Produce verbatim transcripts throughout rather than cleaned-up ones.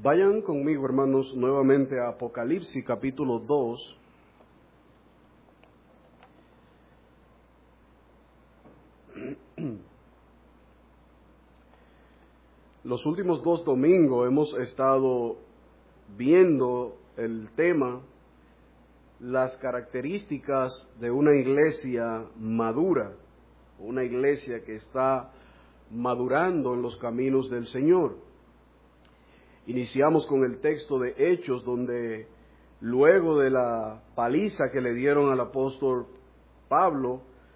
Vayan conmigo, hermanos, nuevamente a Apocalipsis capítulo dos. Los últimos dos domingos hemos estado viendo el tema, las características de una iglesia madura, una iglesia que está madurando en los caminos del Señor. Iniciamos con el texto de Hechos, donde luego de la paliza que le dieron al apóstol Pablo,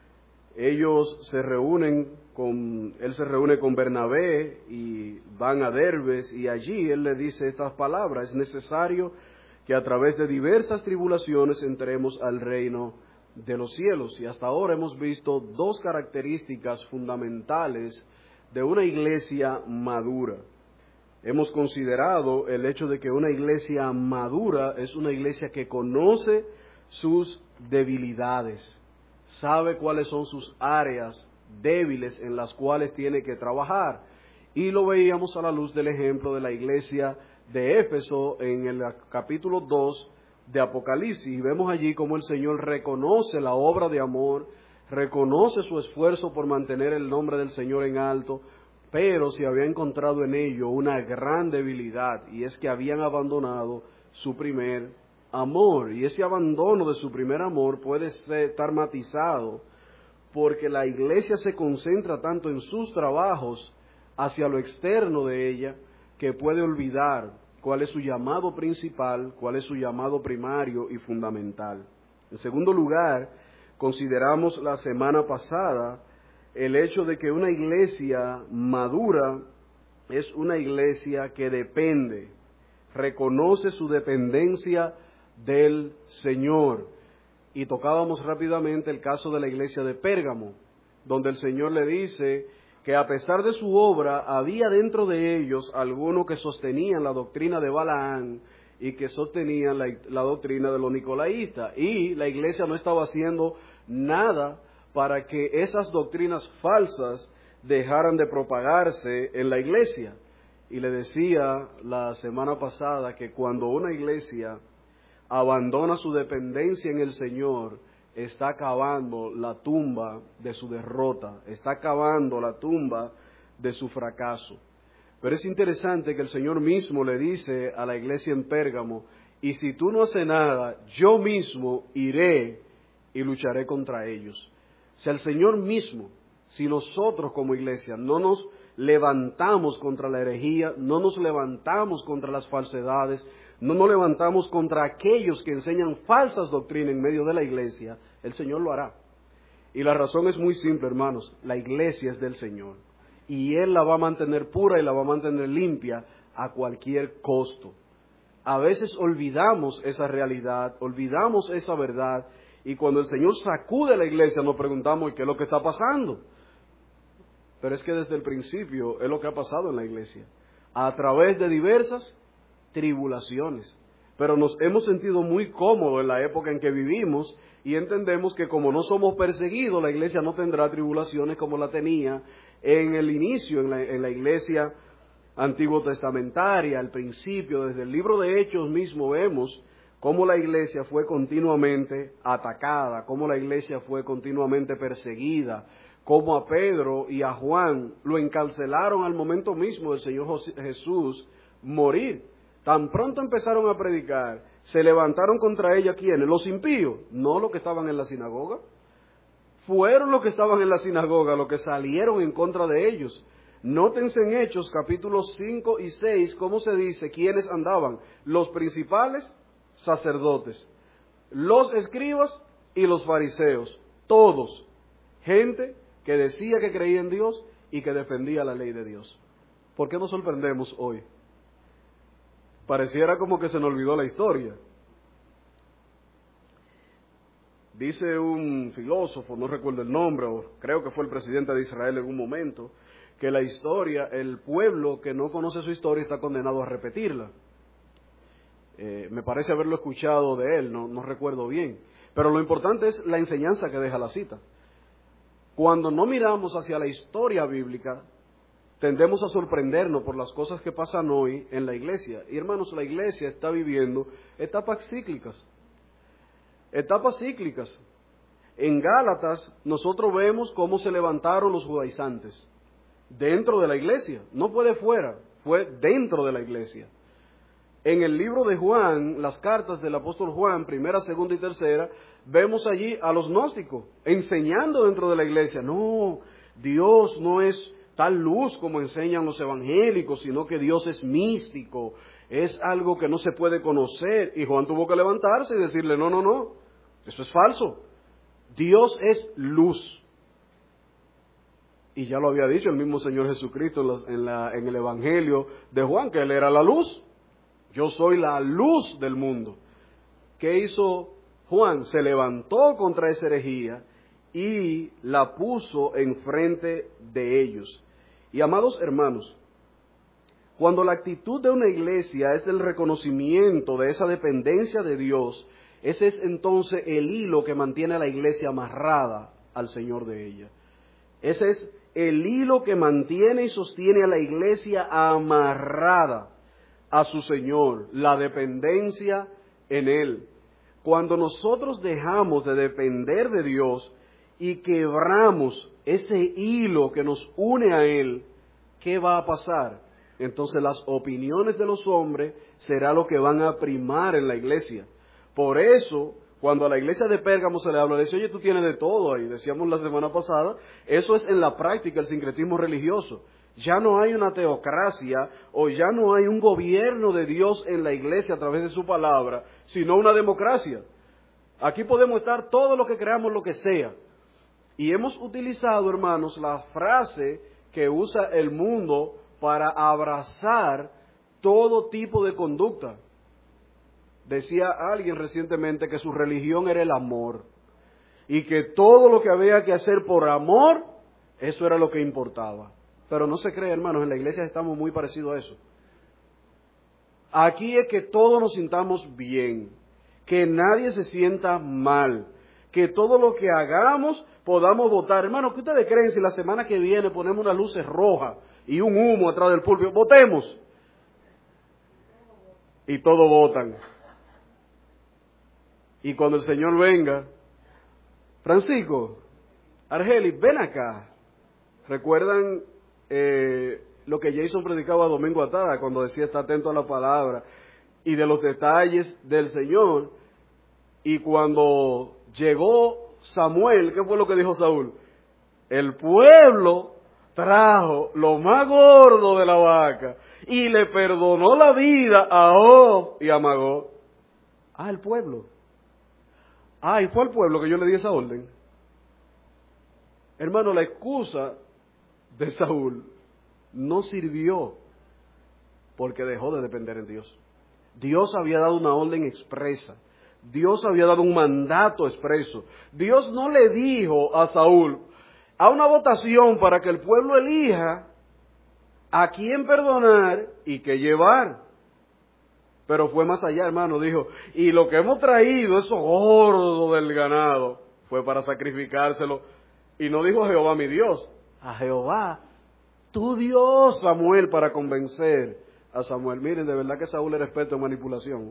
ellos se reúnen con, él se reúne con Bernabé y van a Derbes, y allí él le dice estas palabras: es necesario que a través de diversas tribulaciones entremos al reino de los cielos. Y hasta ahora hemos visto dos características fundamentales de una iglesia madura. Hemos considerado el hecho de que una iglesia madura es una iglesia que conoce sus debilidades, sabe cuáles son sus áreas débiles en las cuales tiene que trabajar. Y lo veíamos a la luz del ejemplo de la iglesia de Éfeso en el capítulo dos de Apocalipsis. Y vemos allí cómo el Señor reconoce la obra de amor, reconoce su esfuerzo por mantener el nombre del Señor en alto, pero se había encontrado en ello una gran debilidad, y es que habían abandonado su primer amor. Y ese abandono de su primer amor puede estar matizado porque la iglesia se concentra tanto en sus trabajos hacia lo externo de ella, que puede olvidar cuál es su llamado principal, cuál es su llamado primario y fundamental. En segundo lugar, consideramos la semana pasada el hecho de que una iglesia madura es una iglesia que depende, reconoce su dependencia del Señor. Y tocábamos rápidamente el caso de la iglesia de Pérgamo, donde el Señor le dice que a pesar de su obra, había dentro de ellos algunos que sostenían la doctrina de Balaán y que sostenían la, la doctrina de los nicolaístas, y la iglesia no estaba haciendo nada para que esas doctrinas falsas dejaran de propagarse en la iglesia. Y le decía la semana pasada que cuando una iglesia abandona su dependencia en el Señor, está cavando la tumba de su derrota, está cavando la tumba de su fracaso. Pero es interesante que el Señor mismo le dice a la iglesia en Pérgamo: y si tú no haces nada, yo mismo iré y lucharé contra ellos. O sea, el Señor mismo, si nosotros como iglesia no nos levantamos contra la herejía, no nos levantamos contra las falsedades, no nos levantamos contra aquellos que enseñan falsas doctrinas en medio de la iglesia, el Señor lo hará. Y la razón es muy simple, hermanos: la iglesia es del Señor, y Él la va a mantener pura y la va a mantener limpia a cualquier costo. A veces olvidamos esa realidad, olvidamos esa verdad, y cuando el Señor sacude a la iglesia nos preguntamos: ¿qué es lo que está pasando? Pero es que desde el principio es lo que ha pasado en la iglesia, a través de diversas tribulaciones. Pero nos hemos sentido muy cómodos en la época en que vivimos y entendemos que como no somos perseguidos, la iglesia no tendrá tribulaciones como la tenía en el inicio, en la, en la iglesia antiguo testamentaria, al principio. Desde el libro de Hechos mismo vemos cómo la iglesia fue continuamente atacada, cómo la iglesia fue continuamente perseguida, cómo a Pedro y a Juan lo encarcelaron al momento mismo del Señor Jesús morir. Tan pronto empezaron a predicar, se levantaron contra ella, ¿quiénes? Los impíos, no los que estaban en la sinagoga. Fueron los que estaban en la sinagoga los que salieron en contra de ellos. Nótense en Hechos capítulos cinco y seis cómo se dice quiénes andaban: los principales sacerdotes, los escribas y los fariseos, todos gente que decía que creía en Dios y que defendía la ley de Dios. ¿Por qué nos sorprendemos hoy? Pareciera como que se nos olvidó la historia. Dice un filósofo, no recuerdo el nombre, o creo que fue el presidente de Israel en un momento, que la historia, el pueblo que no conoce su historia está condenado a repetirla. Eh, me parece haberlo escuchado de él, no, no recuerdo bien. Pero lo importante es la enseñanza que deja la cita. Cuando no miramos hacia la historia bíblica, tendemos a sorprendernos por las cosas que pasan hoy en la iglesia. Y hermanos, la iglesia está viviendo etapas cíclicas. Etapas cíclicas. En Gálatas nosotros vemos cómo se levantaron los judaizantes dentro de la iglesia. No fue de fuera, fue dentro de la iglesia. En el libro de Juan, las cartas del apóstol Juan, primera, segunda y tercera, vemos allí a los gnósticos enseñando dentro de la iglesia. No, Dios no es tal luz como enseñan los evangélicos, sino que Dios es místico, es algo que no se puede conocer. Y Juan tuvo que levantarse y decirle, no, no, no, eso es falso. Dios es luz. Y ya lo había dicho el mismo Señor Jesucristo en, los, en, la, en el Evangelio de Juan, que Él era la luz. Yo soy la luz del mundo. ¿Qué hizo Juan? Se levantó contra esa herejía y la puso enfrente de ellos. Y amados hermanos, cuando la actitud de una iglesia es el reconocimiento de esa dependencia de Dios, ese es entonces el hilo que mantiene a la iglesia amarrada al Señor de ella. Ese es el hilo que mantiene y sostiene a la iglesia amarrada a su Señor, la dependencia en Él. Cuando nosotros dejamos de depender de Dios y quebramos ese hilo que nos une a Él, ¿qué va a pasar? Entonces las opiniones de los hombres será lo que van a primar en la iglesia. Por eso, cuando a la iglesia de Pérgamo se le habla, le dice, oye, tú tienes de todo ahí, decíamos la semana pasada, eso es en la práctica el sincretismo religioso. Ya no hay una teocracia o ya no hay un gobierno de Dios en la iglesia a través de su palabra, sino una democracia. Aquí podemos estar todo lo que creamos, lo que sea. Y hemos utilizado, hermanos, la frase que usa el mundo para abrazar todo tipo de conducta. Decía alguien recientemente que su religión era el amor y que todo lo que había que hacer por amor, eso era lo que importaba. Pero no se cree, hermanos, en la iglesia estamos muy parecidos a eso. Aquí es que todos nos sintamos bien, que nadie se sienta mal, que todo lo que hagamos podamos votar. Hermanos, ¿qué ustedes creen si la semana que viene ponemos unas luces rojas y un humo atrás del púlpito? ¡Votemos! Y todos votan. Y cuando el Señor venga, Francisco, Argelis, ven acá. ¿Recuerdan eh, lo que Jason predicaba domingo atrás cuando decía está atento a la palabra y de los detalles del Señor? Y cuando llegó Samuel, ¿qué fue lo que dijo Saúl? El pueblo trajo lo más gordo de la vaca y le perdonó la vida a Og y a Magog. Ah, el pueblo. Ah, y fue al pueblo que yo le di esa orden. Hermano, la excusa de Saúl no sirvió porque dejó de depender en Dios. Dios había dado una orden expresa. Dios había dado un mandato expreso. Dios no le dijo a Saúl, a una votación para que el pueblo elija a quién perdonar y qué llevar. Pero fue más allá, hermano, dijo, y lo que hemos traído, eso gordo del ganado, fue para sacrificárselo. Y no dijo a Jehová mi Dios, a Jehová, tu Dios, Samuel, para convencer a Samuel. Miren, de verdad que Saúl era experto en manipulación.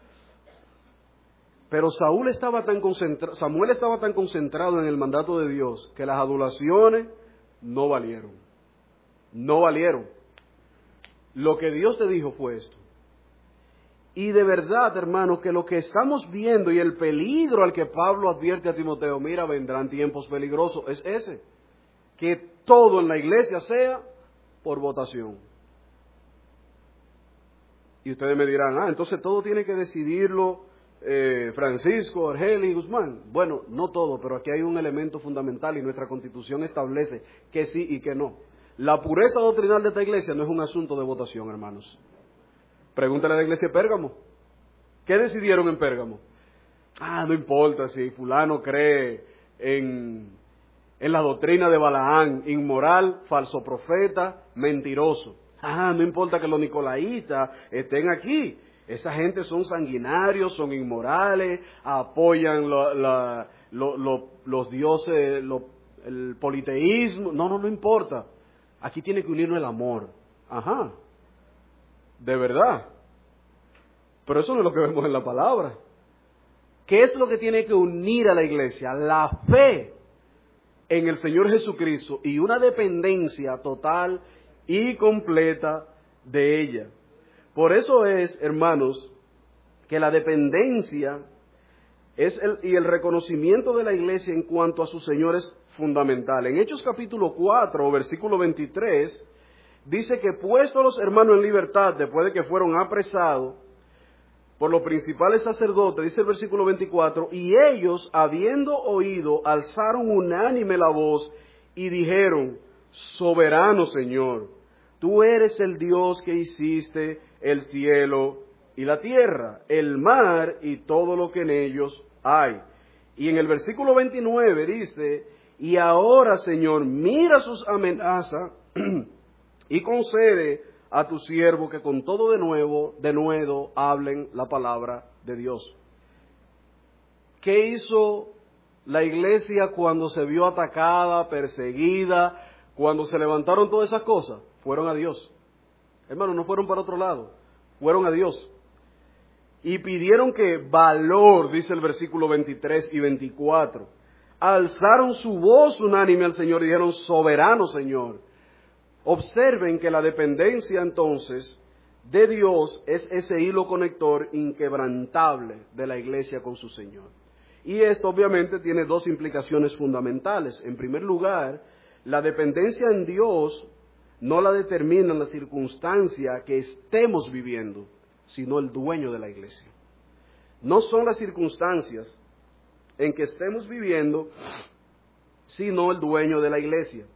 Pero Saúl estaba tan concentrado, Samuel estaba tan concentrado en el mandato de Dios que las adulaciones no valieron. No valieron. Lo que Dios te dijo fue esto. Y de verdad, hermano, que lo que estamos viendo y el peligro al que Pablo advierte a Timoteo, mira, vendrán tiempos peligrosos, es ese. Que todo en la iglesia sea por votación. Y ustedes me dirán, ah, entonces todo tiene que decidirlo eh, Francisco, Argelis y Guzmán. Bueno, no todo, pero aquí hay un elemento fundamental y nuestra Constitución establece que sí y que no. La pureza doctrinal de esta iglesia no es un asunto de votación, hermanos. Pregúntale a la iglesia de Pérgamo. ¿Qué decidieron en Pérgamo? Ah, no importa si fulano cree en, en la doctrina de Balaán, inmoral, falso profeta, mentiroso. Ah, no importa que los nicolaitas estén aquí. Esa gente son sanguinarios, son inmorales, apoyan lo, la, lo, lo, los dioses, lo, el politeísmo. No, no, no importa. Aquí tiene que unirnos el amor. Ajá. De verdad. Pero eso no es lo que vemos en la palabra. ¿Qué es lo que tiene que unir a la iglesia? La fe en el Señor Jesucristo y una dependencia total y completa de ella. Por eso es, hermanos, que la dependencia es el, y el reconocimiento de la iglesia en cuanto a su Señor es fundamental. En Hechos capítulo cuatro, versículo veintitrés, dice que puestos los hermanos en libertad después de que fueron apresados por los principales sacerdotes, dice el versículo veinticuatro, y ellos, habiendo oído, alzaron unánime la voz y dijeron: soberano Señor, tú eres el Dios que hiciste el cielo y la tierra, el mar y todo lo que en ellos hay. Y en el versículo veintinueve dice: y ahora, Señor, mira sus amenazas y concede a tu siervo que con todo de nuevo, de nuevo, hablen la palabra de Dios. ¿Qué hizo la iglesia cuando se vio atacada, perseguida, cuando se levantaron todas esas cosas? Fueron a Dios. Hermanos, no fueron para otro lado, fueron a Dios. Y pidieron que valor, dice el versículo veintitrés y veinticuatro, alzaron su voz unánime al Señor y dijeron: soberano Señor. Observen que la dependencia entonces de Dios es ese hilo conector inquebrantable de la iglesia con su Señor. Y esto obviamente tiene dos implicaciones fundamentales. En primer lugar, la dependencia en Dios no la determina la circunstancia que estemos viviendo, sino el dueño de la iglesia. No son las circunstancias en que estemos viviendo, sino el dueño de la iglesia.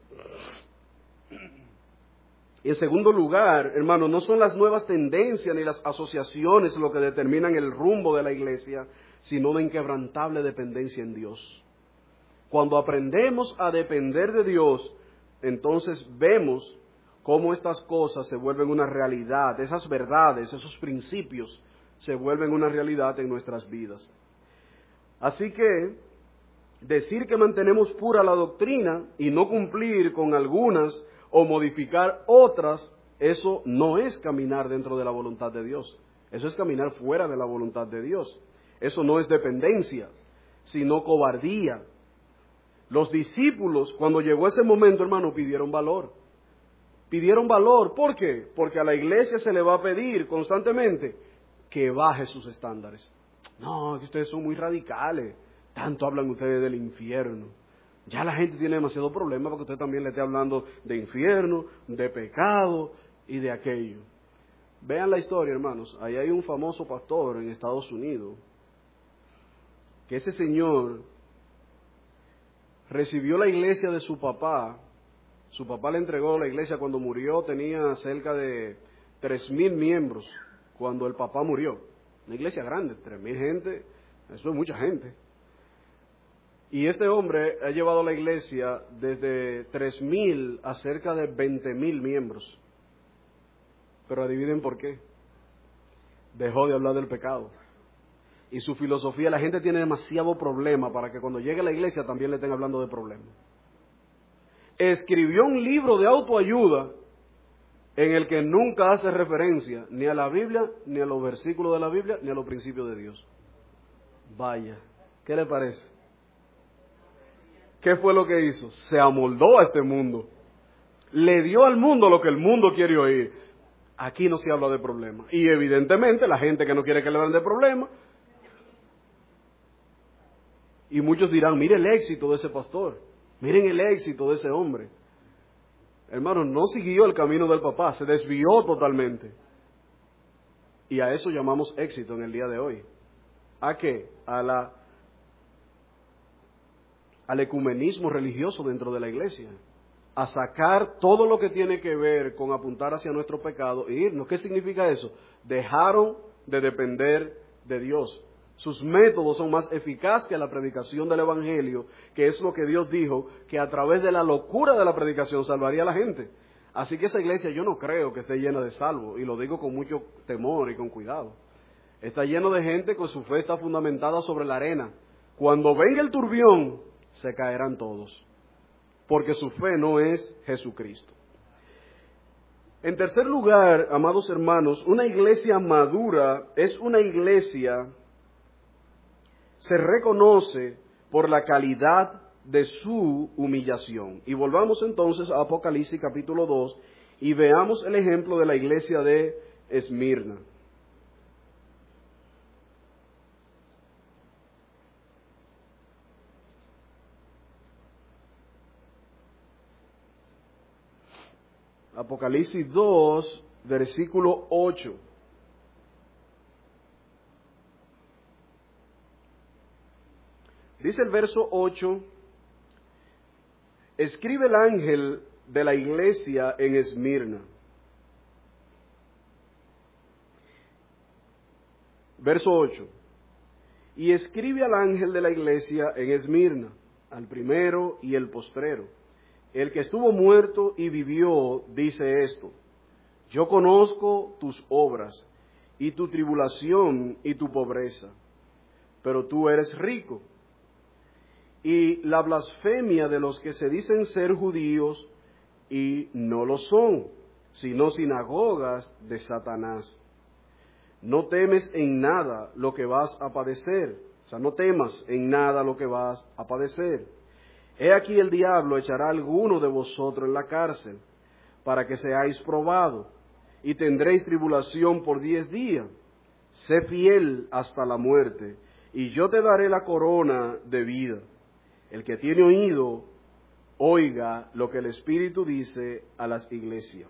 En segundo lugar, hermanos, no son las nuevas tendencias ni las asociaciones lo que determinan el rumbo de la iglesia, sino una inquebrantable dependencia en Dios. Cuando aprendemos a depender de Dios, entonces vemos cómo estas cosas se vuelven una realidad, esas verdades, esos principios se vuelven una realidad en nuestras vidas. Así que decir que mantenemos pura la doctrina y no cumplir con algunas o modificar otras, eso no es caminar dentro de la voluntad de Dios. Eso es caminar fuera de la voluntad de Dios. Eso no es dependencia, sino cobardía. Los discípulos, cuando llegó ese momento, hermano, pidieron valor. Pidieron valor, ¿por qué? Porque a la iglesia se le va a pedir constantemente que baje sus estándares. No, que ustedes son muy radicales. Tanto hablan ustedes del infierno. Ya la gente tiene demasiado problema porque usted también le esté hablando de infierno, de pecado y de aquello. Vean la historia, hermanos. Ahí hay un famoso pastor en Estados Unidos, que ese señor recibió la iglesia de su papá. Su papá le entregó la iglesia cuando murió, tenía cerca de tres mil miembros cuando el papá murió. Una iglesia grande, tres mil gente, eso es mucha gente. Y este hombre ha llevado a la iglesia desde tres mil a cerca de veinte mil miembros. Pero adivinen por qué. Dejó de hablar del pecado. Y su filosofía, la gente tiene demasiado problema para que cuando llegue a la iglesia también le estén hablando de problemas. Escribió un libro de autoayuda en el que nunca hace referencia ni a la Biblia, ni a los versículos de la Biblia, ni a los principios de Dios. Vaya, ¿qué le parece? ¿Qué fue lo que hizo? Se amoldó a este mundo. Le dio al mundo lo que el mundo quiere oír. Aquí no se habla de problemas. Y evidentemente la gente que no quiere que le hablen de problemas. Y muchos dirán, mire el éxito de ese pastor. Miren el éxito de ese hombre. Hermano, no siguió el camino del papá, se desvió totalmente. Y a eso llamamos éxito en el día de hoy. ¿A qué? A la al ecumenismo religioso dentro de la iglesia, a sacar todo lo que tiene que ver con apuntar hacia nuestro pecado e irnos. ¿Qué significa eso? Dejaron de depender de Dios. Sus métodos son más eficaces que la predicación del Evangelio, que es lo que Dios dijo, que a través de la locura de la predicación salvaría a la gente. Así que esa iglesia yo no creo que esté llena de salvos, y lo digo con mucho temor y con cuidado. Está lleno de gente que su fe está fundamentada sobre la arena. Cuando venga el turbión, se caerán todos, porque su fe no es Jesucristo. En tercer lugar, amados hermanos, una iglesia madura es una iglesia, se reconoce por la calidad de su humillación. Y volvamos entonces a Apocalipsis capítulo dos y veamos el ejemplo de la iglesia de Esmirna. Apocalipsis dos, versículo ocho. Dice el verso ocho, escribe el ángel de la iglesia en Esmirna. Verso ocho, y escribe al ángel de la iglesia en Esmirna, al primero y el postrero. El que estuvo muerto y vivió, dice esto: yo conozco tus obras y tu tribulación y tu pobreza, pero tú eres rico. Y la blasfemia de los que se dicen ser judíos y no lo son, sino sinagogas de Satanás. No temes en nada lo que vas a padecer, o sea, no temas en nada lo que vas a padecer. He aquí el diablo echará a alguno de vosotros en la cárcel, para que seáis probados, y tendréis tribulación por diez días. Sé fiel hasta la muerte, y yo te daré la corona de vida. El que tiene oído, oiga lo que el Espíritu dice a las iglesias.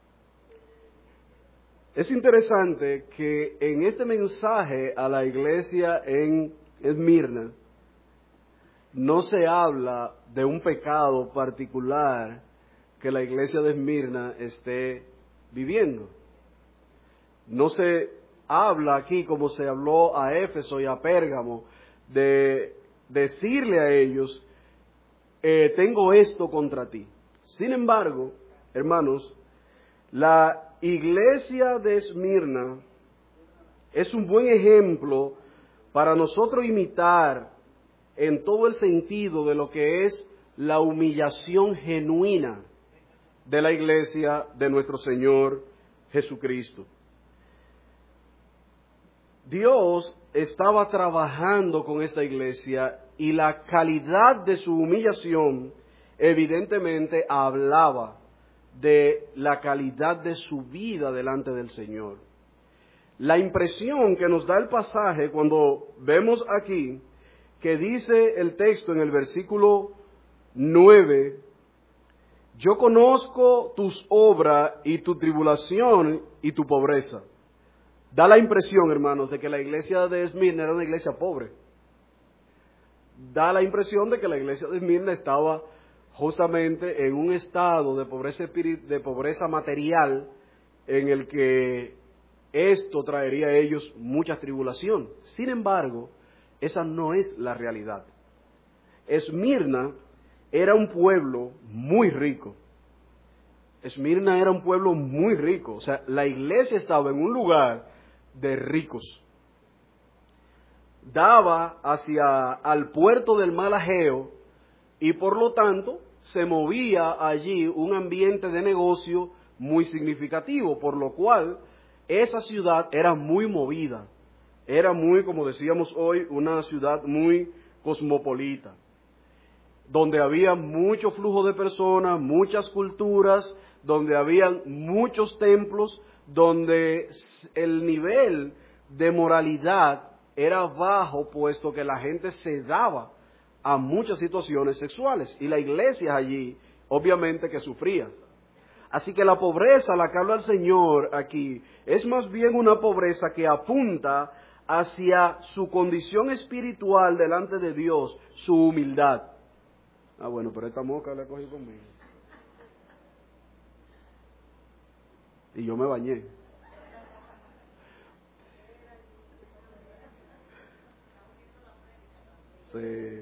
Es interesante que en este mensaje a la iglesia en Esmirna, no se habla de un pecado particular que la iglesia de Esmirna esté viviendo. No se habla aquí como se habló a Éfeso y a Pérgamo, de decirle a ellos, eh, tengo esto contra ti. Sin embargo, hermanos, la iglesia de Esmirna es un buen ejemplo para nosotros imitar en todo el sentido de lo que es la humillación genuina de la iglesia de nuestro Señor Jesucristo. Dios estaba trabajando con esta iglesia y la calidad de su humillación evidentemente hablaba de la calidad de su vida delante del Señor. La impresión que nos da el pasaje cuando vemos aquí que dice el texto en el versículo nueve, yo conozco tus obras y tu tribulación y tu pobreza. Da la impresión, hermanos, de que la iglesia de Esmirna era una iglesia pobre. Da la impresión de que la iglesia de Esmirna estaba justamente en un estado de pobreza espirit- de pobreza material en el que esto traería a ellos mucha tribulación. Sin embargo, esa no es la realidad. Esmirna era un pueblo muy rico. Esmirna era un pueblo muy rico. O sea, la iglesia estaba en un lugar de ricos. Daba hacia al puerto del mar Egeo y por lo tanto se movía allí un ambiente de negocio muy significativo, por lo cual esa ciudad era muy movida. Era muy, como decíamos hoy, una ciudad muy cosmopolita, donde había mucho flujo de personas, muchas culturas, donde habían muchos templos, donde el nivel de moralidad era bajo, puesto que la gente se daba a muchas situaciones sexuales, y la iglesia allí, obviamente que sufría. Así que la pobreza a la que habla el Señor aquí, es más bien una pobreza que apunta hacia su condición espiritual delante de Dios, su humildad. Ah, bueno, pero esta moca la cogí conmigo. Y yo me bañé. Sí.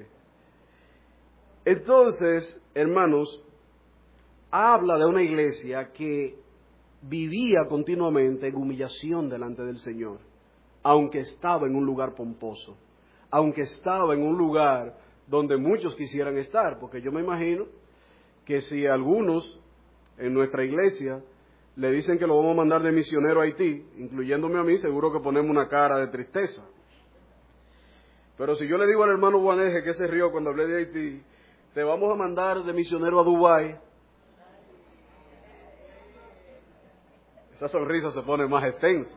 Entonces, hermanos, habla de una iglesia que vivía continuamente en humillación delante del Señor, aunque estaba en un lugar pomposo, aunque estaba en un lugar donde muchos quisieran estar, porque yo me imagino que si algunos en nuestra iglesia le dicen que lo vamos a mandar de misionero a Haití, incluyéndome a mí, seguro que ponemos una cara de tristeza. Pero si yo le digo al hermano Juaneje que se rió cuando hablé de Haití, te vamos a mandar de misionero a Dubái, esa sonrisa se pone más extensa.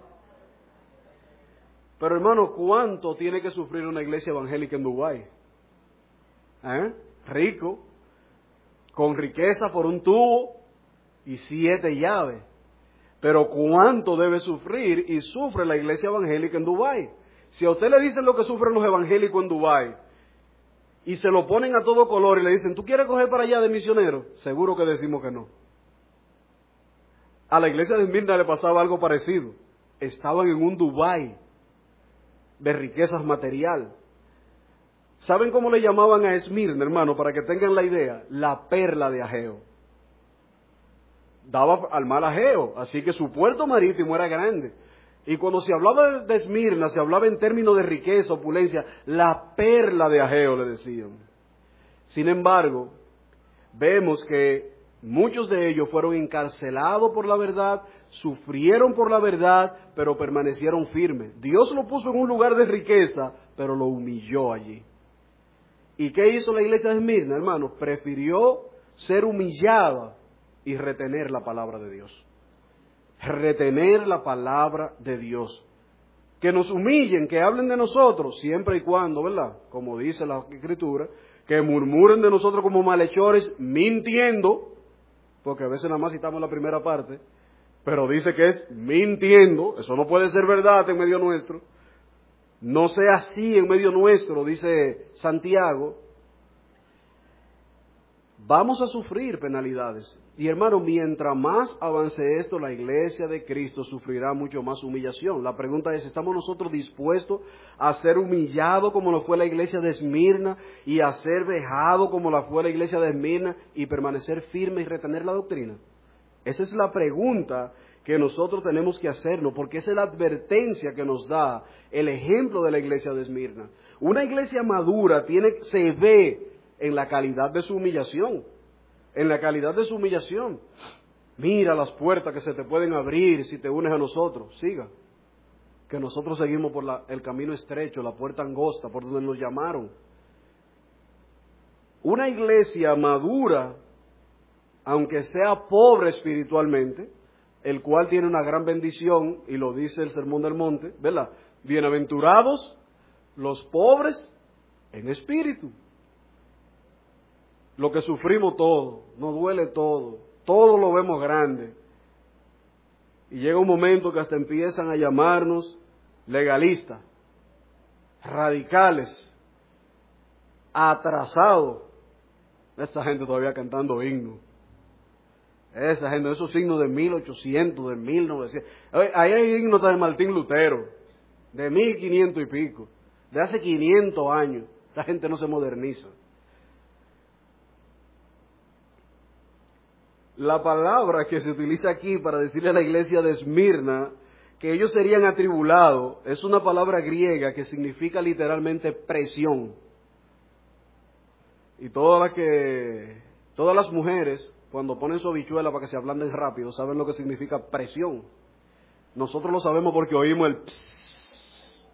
Pero hermano, ¿cuánto tiene que sufrir una iglesia evangélica en Dubái? ¿Eh? Rico, con riqueza por un tubo y siete llaves. Pero ¿cuánto debe sufrir y sufre la iglesia evangélica en Dubái? Si a usted le dicen lo que sufren los evangélicos en Dubái y se lo ponen a todo color y le dicen, ¿tú quieres coger para allá de misionero? Seguro que decimos que no. A la iglesia de Esmirna le pasaba algo parecido. Estaban en un Dubái de riquezas material. ¿Saben cómo le llamaban a Esmirna, hermano? Para que tengan la idea, la perla de Ageo. Daba al mal Ageo, así que su puerto marítimo era grande. Y cuando se hablaba de Esmirna, se hablaba en términos de riqueza, opulencia, la perla de Ageo le decían. Sin embargo, vemos que muchos de ellos fueron encarcelados por la verdad, sufrieron por la verdad, pero permanecieron firmes. Dios lo puso en un lugar de riqueza, pero lo humilló allí. ¿Y qué hizo la iglesia de Esmirna, hermano? Prefirió ser humillada y retener la palabra de Dios. Retener la palabra de Dios. Que nos humillen, que hablen de nosotros, siempre y cuando, ¿verdad? Como dice la Escritura, que murmuren de nosotros como malhechores, mintiendo, porque a veces nada más citamos la primera parte, pero dice que es mintiendo, eso no puede ser verdad en medio nuestro. No sea así en medio nuestro, dice Santiago. Vamos a sufrir penalidades. Y hermano, mientras más avance esto, la iglesia de Cristo sufrirá mucho más humillación. La pregunta es, ¿estamos nosotros dispuestos a ser humillados como lo fue la iglesia de Esmirna y a ser vejados como lo fue la iglesia de Esmirna y permanecer firmes y retener la doctrina? Esa es la pregunta que nosotros tenemos que hacernos, porque esa es la advertencia que nos da el ejemplo de la iglesia de Esmirna. Una iglesia madura tiene, se ve en la calidad de su humillación, en la calidad de su humillación. Mira las puertas que se te pueden abrir si te unes a nosotros. Siga, que nosotros seguimos por la, el camino estrecho, la puerta angosta, por donde nos llamaron. Una iglesia madura, aunque sea pobre espiritualmente, el cual tiene una gran bendición, y lo dice el Sermón del Monte, ¿verdad? Bienaventurados los pobres en espíritu. Lo que sufrimos todo, nos duele todo, todo lo vemos grande. Y llega un momento que hasta empiezan a llamarnos legalistas, radicales, atrasados. Esta gente todavía cantando himnos. Esa gente, esos himnos de mil ochocientos, de mil novecientos. Ahí hay himnos de Martín Lutero, de mil quinientos y pico, de hace quinientos años. La gente no se moderniza. La palabra que se utiliza aquí para decirle a la iglesia de Esmirna que ellos serían atribulados es una palabra griega que significa literalmente presión. Y todas las que, todas las mujeres, cuando ponen su habichuela para que se ablanden rápido, saben lo que significa presión. Nosotros lo sabemos porque oímos el psss.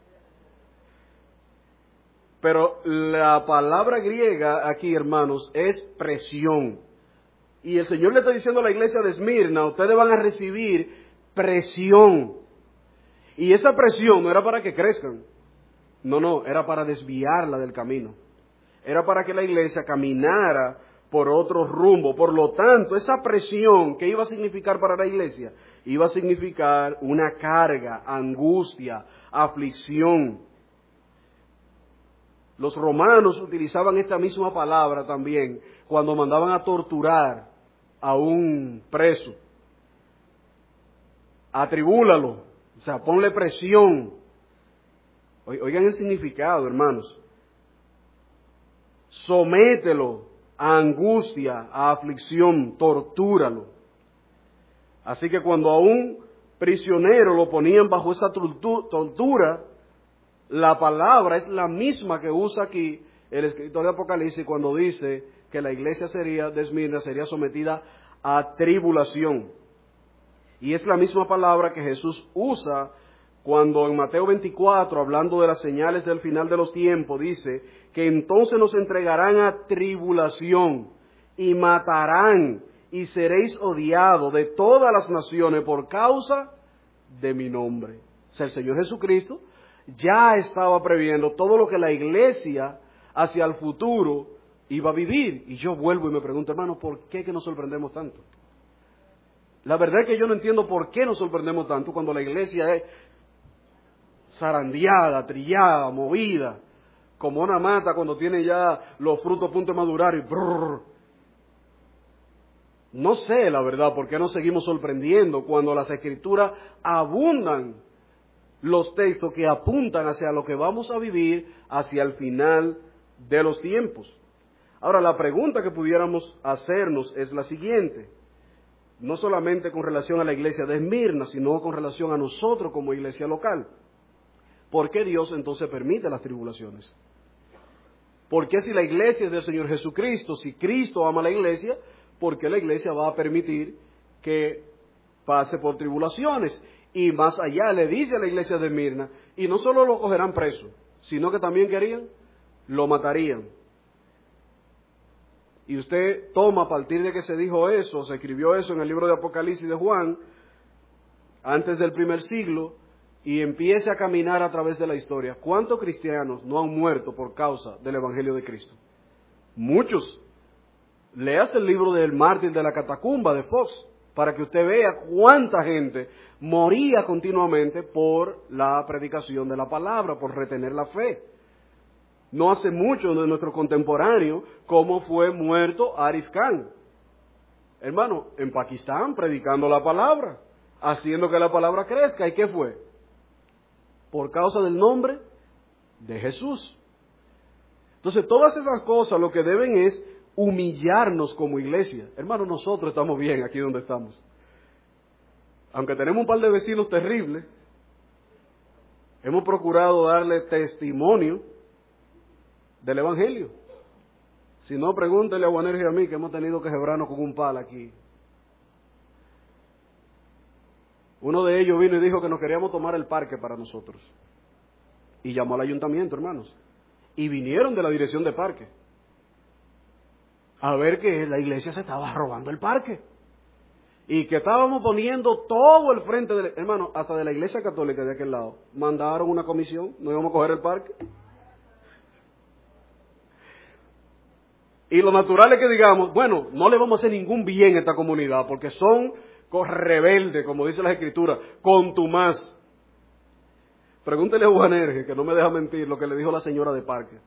Pero la palabra griega aquí, hermanos, es presión. Y el Señor le está diciendo a la iglesia de Esmirna, ustedes van a recibir presión. Y esa presión no era para que crezcan. No, no, era para desviarla del camino. Era para que la iglesia caminara por otro rumbo. Por lo tanto, esa presión, ¿qué iba a significar para la iglesia? Iba a significar una carga, angustia, aflicción. Los romanos utilizaban esta misma palabra también cuando mandaban a torturar a un preso. Atribúlalo, o sea, ponle presión. Oigan el significado, hermanos. Somételo a angustia, a aflicción, tortúralo. Así que cuando a un prisionero lo ponían bajo esa tortura, la palabra es la misma que usa aquí el escritor de Apocalipsis cuando dice que la iglesia sería de Esmirna sería sometida a tribulación. Y es la misma palabra que Jesús usa cuando en Mateo veinticuatro, hablando de las señales del final de los tiempos, dice que entonces nos entregarán a tribulación y matarán y seréis odiados de todas las naciones por causa de mi nombre. O sea, el Señor Jesucristo ya estaba previendo todo lo que la iglesia hacia el futuro iba a vivir. Y yo vuelvo y me pregunto, hermano, ¿por qué que nos sorprendemos tanto? La verdad es que yo no entiendo por qué nos sorprendemos tanto cuando la iglesia es zarandeada, trillada, movida, como una mata cuando tiene ya los frutos a punto de madurar y brrr. No sé, la verdad, por qué nos seguimos sorprendiendo cuando las escrituras abundan los textos que apuntan hacia lo que vamos a vivir hacia el final de los tiempos. Ahora, la pregunta que pudiéramos hacernos es la siguiente, no solamente con relación a la iglesia de Esmirna, sino con relación a nosotros como iglesia local. ¿Por qué Dios entonces permite las tribulaciones? ¿Por qué si la iglesia es del Señor Jesucristo, si Cristo ama a la iglesia, por qué la iglesia va a permitir que pase por tribulaciones? Y más allá le dice a la iglesia de Esmirna, y no solo lo cogerán preso, sino que también querían, lo matarían. Y usted toma a partir de que se dijo eso, se escribió eso en el libro de Apocalipsis de Juan, antes del primer siglo, y empiece a caminar a través de la historia. ¿Cuántos cristianos no han muerto por causa del Evangelio de Cristo? Muchos. Leas el libro del mártir de la catacumba de Fox, para que usted vea cuánta gente moría continuamente por la predicación de la palabra, por retener la fe. No hace mucho de nuestro contemporáneo, cómo fue muerto Arif Khan. Hermano, en Pakistán, predicando la palabra, haciendo que la palabra crezca. ¿Y qué fue? Por causa del nombre de Jesús. Entonces, todas esas cosas lo que deben es humillarnos como iglesia. Hermano, nosotros estamos bien aquí donde estamos. Aunque tenemos un par de vecinos terribles, hemos procurado darle testimonio del Evangelio. Si no, pregúntele a Juanerge y a mí que hemos tenido que quebrarnos con un palo aquí. Uno de ellos vino y dijo que nos queríamos tomar el parque para nosotros. Y llamó al ayuntamiento, hermanos. Y vinieron de la dirección de parque a ver que la iglesia se estaba robando el parque. Y que estábamos poniendo todo el frente, de, hermano, hasta de la iglesia católica de aquel lado. Mandaron una comisión, no íbamos a coger el parque. Y lo natural es que digamos, bueno, no le vamos a hacer ningún bien a esta comunidad, porque son rebeldes, como dice la Escritura, contumaz. Pregúntele a Juanerge, que no me deja mentir, lo que le dijo la señora de parque.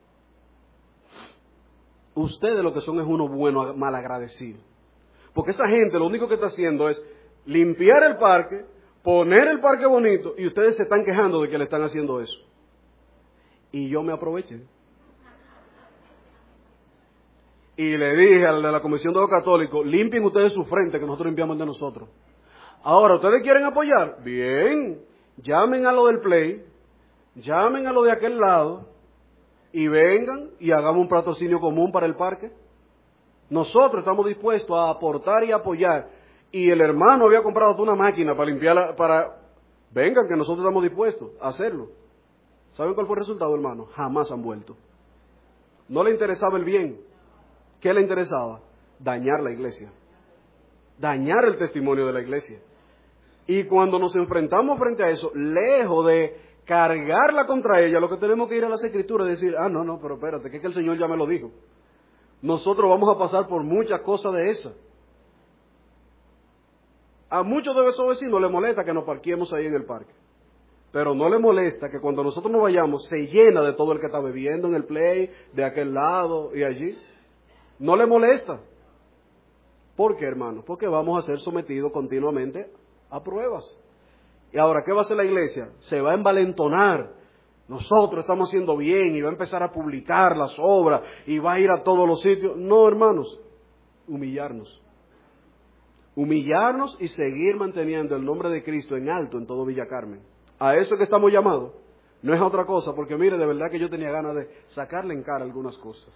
Ustedes lo que son es uno bueno malagradecido. Porque esa gente lo único que está haciendo es limpiar el parque, poner el parque bonito, y ustedes se están quejando de que le están haciendo eso. Y yo me aproveché. Y le dije al de la Comisión de los Católicos, limpien ustedes su frente, que nosotros limpiamos el de nosotros. Ahora, ¿ustedes quieren apoyar? Bien, llamen a lo del Play, llamen a lo de aquel lado, y vengan y hagamos un patrocinio común para el parque. Nosotros estamos dispuestos a aportar y apoyar. Y el hermano había comprado una máquina para limpiarla, para... Vengan, que nosotros estamos dispuestos a hacerlo. ¿Saben cuál fue el resultado, hermano? Jamás han vuelto. No le interesaba el bien. ¿Qué le interesaba? Dañar la iglesia. Dañar el testimonio de la iglesia. Y cuando nos enfrentamos frente a eso, lejos de cargarla contra ella, lo que tenemos que ir a las Escrituras y decir, ah, no, no, pero espérate, que es que el Señor ya me lo dijo. Nosotros vamos a pasar por muchas cosas de esas. A muchos de esos vecinos les molesta que nos parquemos ahí en el parque. Pero no le molesta que cuando nosotros nos vayamos se llena de todo el que está bebiendo en el Play, de aquel lado y allí. No le molesta. ¿Por qué, hermano? Porque vamos a ser sometidos continuamente a pruebas. Y ahora, ¿qué va a hacer la iglesia? Se va a envalentonar. Nosotros estamos haciendo bien y va a empezar a publicar las obras y va a ir a todos los sitios. No, hermanos, humillarnos. Humillarnos y seguir manteniendo el nombre de Cristo en alto en todo Villa Carmen. A eso que estamos llamados. No es otra cosa, porque mire, de verdad que yo tenía ganas de sacarle en cara algunas cosas.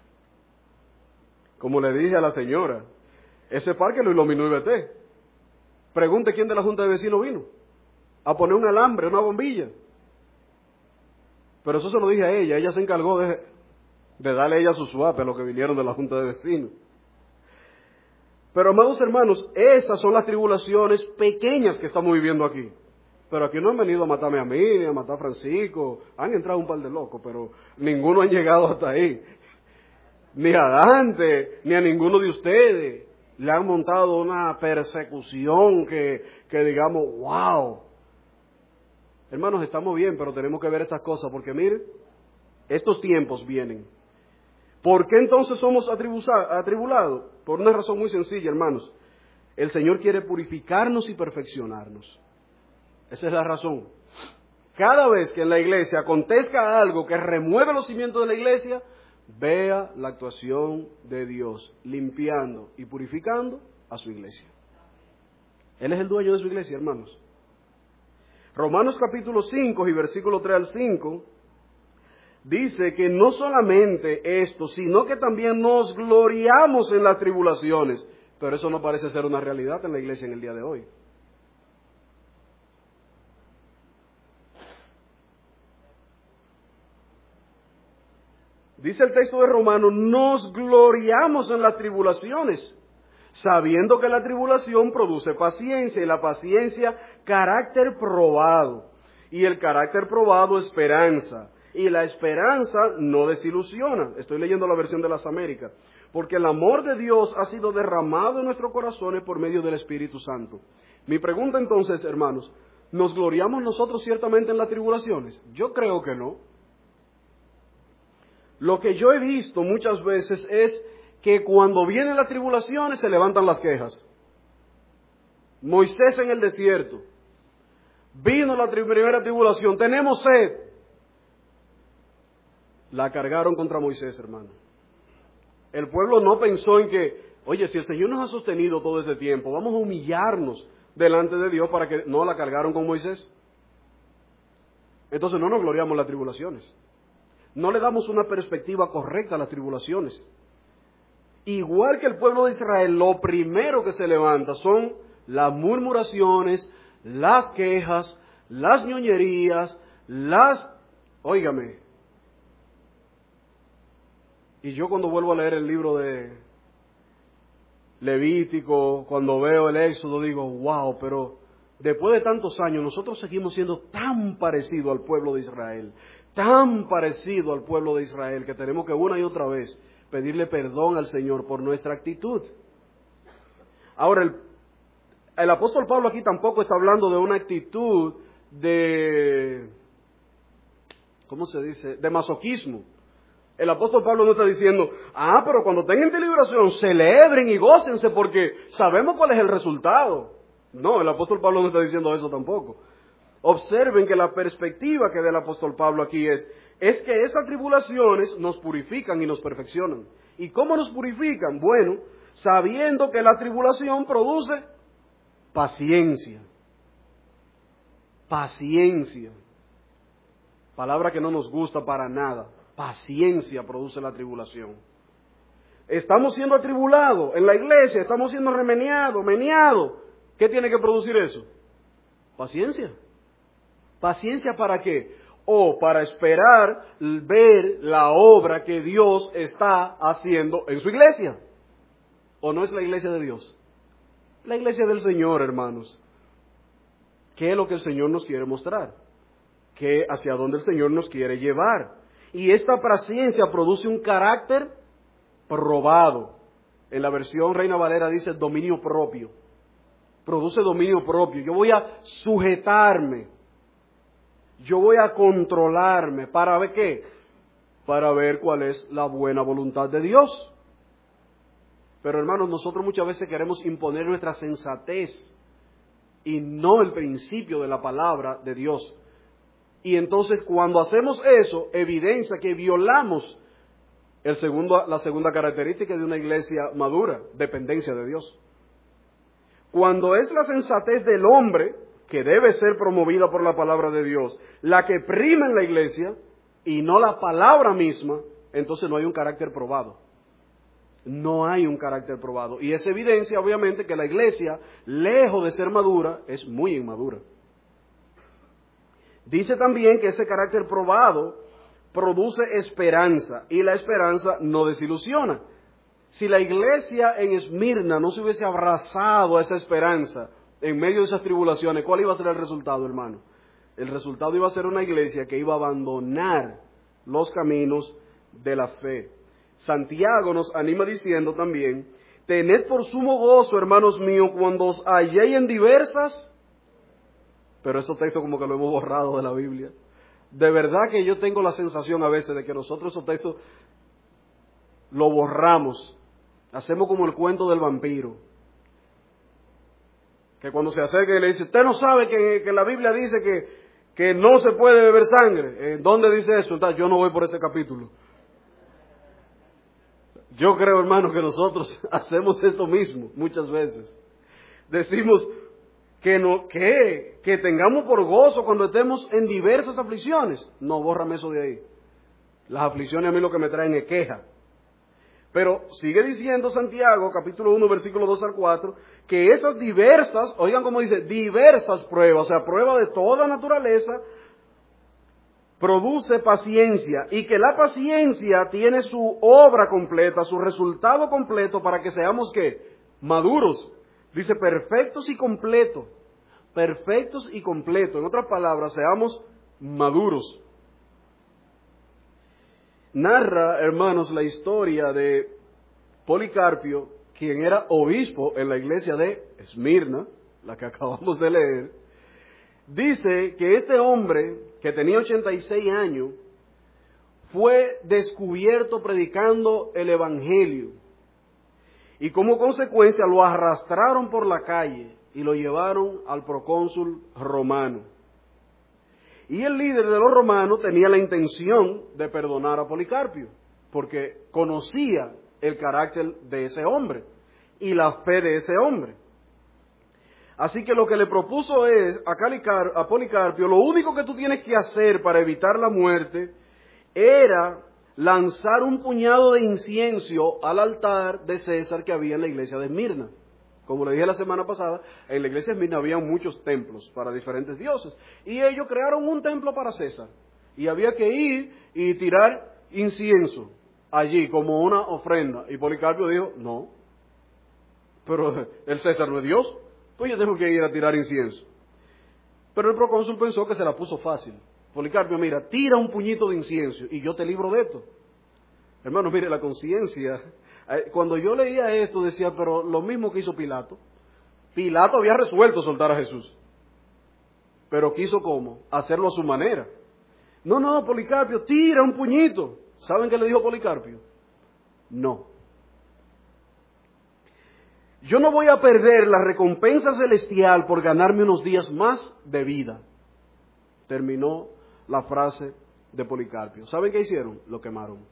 Como le dije a la señora, ese parque lo iluminó I B T. Pregunte quién de la junta de vecinos vino a poner un alambre, una bombilla. Pero eso se lo dije a ella, ella se encargó de, de darle a ella su swap a los que vinieron de la junta de vecinos. Pero, amados hermanos, esas son las tribulaciones pequeñas que estamos viviendo aquí. Pero aquí no han venido a matarme a mí, ni a matar a Francisco. Han entrado un par de locos, pero ninguno ha llegado hasta ahí. Ni a Dante, ni a ninguno de ustedes. Le han montado una persecución que, que digamos, wow. Hermanos, estamos bien, pero tenemos que ver estas cosas, porque miren, estos tiempos vienen. ¿Por qué entonces somos atribulados? Por una razón muy sencilla, hermanos. El Señor quiere purificarnos y perfeccionarnos. Esa es la razón. Cada vez que en la iglesia acontezca algo que remueve los cimientos de la iglesia, vea la actuación de Dios, limpiando y purificando a su iglesia. Él es el dueño de su iglesia, hermanos. Romanos capítulo cinco y versículo tres al cinco, dice que no solamente esto, sino que también nos gloriamos en las tribulaciones. Pero eso no parece ser una realidad en la iglesia en el día de hoy. Dice el texto de Romanos, nos gloriamos en las tribulaciones, sabiendo que la tribulación produce paciencia, y la paciencia carácter probado, y el carácter probado esperanza, y la esperanza no desilusiona. Estoy leyendo la versión de las Américas. Porque el amor de Dios ha sido derramado en nuestros corazones por medio del Espíritu Santo. Mi pregunta entonces, hermanos, ¿nos gloriamos nosotros ciertamente en las tribulaciones? Yo creo que no. Lo que yo he visto muchas veces es que cuando vienen las tribulaciones se levantan las quejas. Moisés en el desierto. Vino la tri- primera tribulación, tenemos sed. La cargaron contra Moisés, hermano. El pueblo no pensó en que, oye, si el Señor nos ha sostenido todo este tiempo, vamos a humillarnos delante de Dios para que no la cargaron con Moisés. Entonces no nos gloriamos en las tribulaciones. No le damos una perspectiva correcta a las tribulaciones. Igual que el pueblo de Israel, lo primero que se levanta son las murmuraciones, las quejas, las ñoñerías, las... Óigame. Y yo cuando vuelvo a leer el libro de Levítico, cuando veo el Éxodo, digo, wow, pero después de tantos años nosotros seguimos siendo tan parecidos al pueblo de Israel, tan parecido al pueblo de Israel, que tenemos que una y otra vez pedirle perdón al Señor por nuestra actitud. Ahora, el, el apóstol Pablo aquí tampoco está hablando de una actitud de, ¿cómo se dice?, de masoquismo. El apóstol Pablo no está diciendo, ah, pero cuando tengan liberación, celebren y gócense porque sabemos cuál es el resultado. No, el apóstol Pablo no está diciendo eso tampoco. Observen que la perspectiva que da el apóstol Pablo aquí es, es que esas tribulaciones nos purifican y nos perfeccionan. ¿Y cómo nos purifican? Bueno, sabiendo que la tribulación produce paciencia. Paciencia. Palabra que no nos gusta para nada. Paciencia produce la tribulación. Estamos siendo atribulados en la iglesia, estamos siendo remeniados, meneados. ¿Qué tiene que producir eso? Paciencia. ¿Paciencia para qué? O para esperar ver la obra que Dios está haciendo en su iglesia. ¿O no es la iglesia de Dios? La iglesia del Señor, hermanos. ¿Qué es lo que el Señor nos quiere mostrar? ¿Qué, hacia dónde el Señor nos quiere llevar? Y esta paciencia produce un carácter probado. En la versión Reina Valera dice dominio propio. Produce dominio propio. Yo voy a sujetarme. Yo voy a controlarme. ¿Para ver qué? Para ver cuál es la buena voluntad de Dios. Pero hermanos, nosotros muchas veces queremos imponer nuestra sensatez y no el principio de la palabra de Dios. Y entonces cuando hacemos eso, evidencia que violamos el segundo, la segunda característica de una iglesia madura, dependencia de Dios. Cuando es la sensatez del hombre, que debe ser promovida por la palabra de Dios, la que prima en la iglesia, y no la palabra misma, entonces no hay un carácter probado. No hay un carácter probado. Y es evidencia, obviamente, que la iglesia, lejos de ser madura, es muy inmadura. Dice también que ese carácter probado produce esperanza, y la esperanza no desilusiona. Si la iglesia en Esmirna no se hubiese abrazado a esa esperanza en medio de esas tribulaciones, ¿cuál iba a ser el resultado, hermano? El resultado iba a ser una iglesia que iba a abandonar los caminos de la fe. Santiago nos anima diciendo también: tened por sumo gozo, hermanos míos, cuando os halléis en diversas... Pero esos textos como que lo hemos borrado de la Biblia. De verdad que yo tengo la sensación a veces de que nosotros esos textos lo borramos. Hacemos como el cuento del vampiro. Que cuando se acerca y le dice, usted no sabe que, que la Biblia dice que, que no se puede beber sangre. ¿Dónde dice eso? Entonces, yo no voy por ese capítulo. Yo creo, hermano, que nosotros hacemos esto mismo muchas veces. Decimos que, no, que, que tengamos por gozo cuando estemos en diversas aflicciones. No, bórrame eso de ahí. Las aflicciones a mí lo que me traen es queja. Pero sigue diciendo Santiago, capítulo uno, versículo dos al cuatro, que esas diversas, oigan cómo dice, diversas pruebas, o sea, pruebas de toda naturaleza, produce paciencia, y que la paciencia tiene su obra completa, su resultado completo, para que seamos, ¿qué? Maduros. Dice, perfectos y completos, perfectos y completos. En otras palabras, seamos maduros. Narra, hermanos, la historia de Policarpio, quien era obispo en la iglesia de Esmirna, la que acabamos de leer. Dice que este hombre, que tenía ochenta y seis años, fue descubierto predicando el evangelio. Y como consecuencia lo arrastraron por la calle y lo llevaron al procónsul romano. Y el líder de los romanos tenía la intención de perdonar a Policarpio, porque conocía el carácter de ese hombre y la fe de ese hombre. Así que lo que le propuso es a Policarpio, lo único que tú tienes que hacer para evitar la muerte era lanzar un puñado de incienso al altar de César que había en la iglesia de Esmirna. Como le dije la semana pasada, en la iglesia de Esmirna había muchos templos para diferentes dioses. Y ellos crearon un templo para César. Y había que ir y tirar incienso allí como una ofrenda. Y Policarpio dijo, no, pero el César no es Dios, pues yo tengo que ir a tirar incienso. Pero el procónsul pensó que se la puso fácil. Policarpio, mira, tira un puñito de incienso y yo te libro de esto. Hermano, mire, la conciencia... Cuando yo leía esto decía, pero lo mismo que hizo Pilato. Pilato había resuelto soltar a Jesús. Pero quiso ¿cómo? Hacerlo a su manera. No, no, Policarpio, tira un puñito. ¿Saben qué le dijo Policarpio? No. Yo no voy a perder la recompensa celestial por ganarme unos días más de vida. Terminó la frase de Policarpio. ¿Saben qué hicieron? Lo quemaron.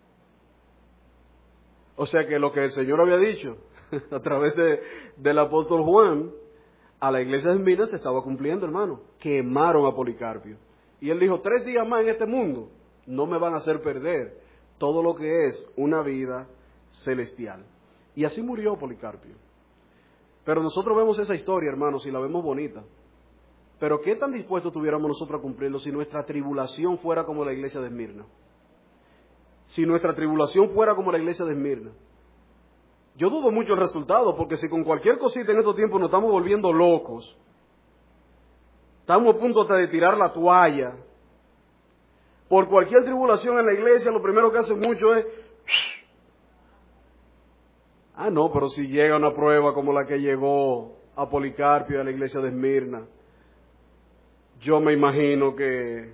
O sea que lo que el Señor había dicho a través de, del apóstol Juan a la iglesia de Esmirna se estaba cumpliendo, hermano. Quemaron a Policarpio. Y él dijo, tres días más en este mundo no me van a hacer perder todo lo que es una vida celestial. Y así murió Policarpio. Pero nosotros vemos esa historia, hermanos, y la vemos bonita. Pero ¿qué tan dispuestos tuviéramos nosotros a cumplirlo si nuestra tribulación fuera como la iglesia de Esmirna? Si nuestra tribulación fuera como la iglesia de Esmirna. Yo dudo mucho el resultado, porque si con cualquier cosita en estos tiempos nos estamos volviendo locos, estamos a punto hasta de tirar la toalla, por cualquier tribulación en la iglesia, lo primero que hace mucho es, ah no, pero si llega una prueba como la que llegó a Policarpio a la iglesia de Esmirna, yo me imagino que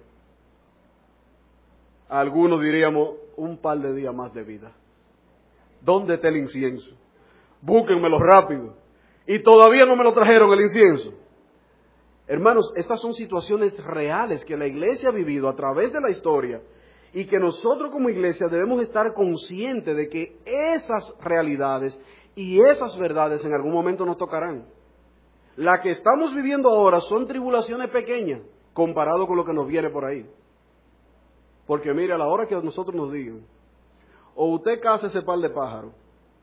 algunos diríamos, un par de días más de vida. ¿Dónde está el incienso? Búsquenmelo rápido. Y todavía no me lo trajeron el incienso. Hermanos, estas son situaciones reales que la iglesia ha vivido a través de la historia y que nosotros como iglesia debemos estar conscientes de que esas realidades y esas verdades en algún momento nos tocarán. La que estamos viviendo ahora son tribulaciones pequeñas comparado con lo que nos viene por ahí. Porque mire, a la hora que nosotros nos digan, o usted caza ese par de pájaros,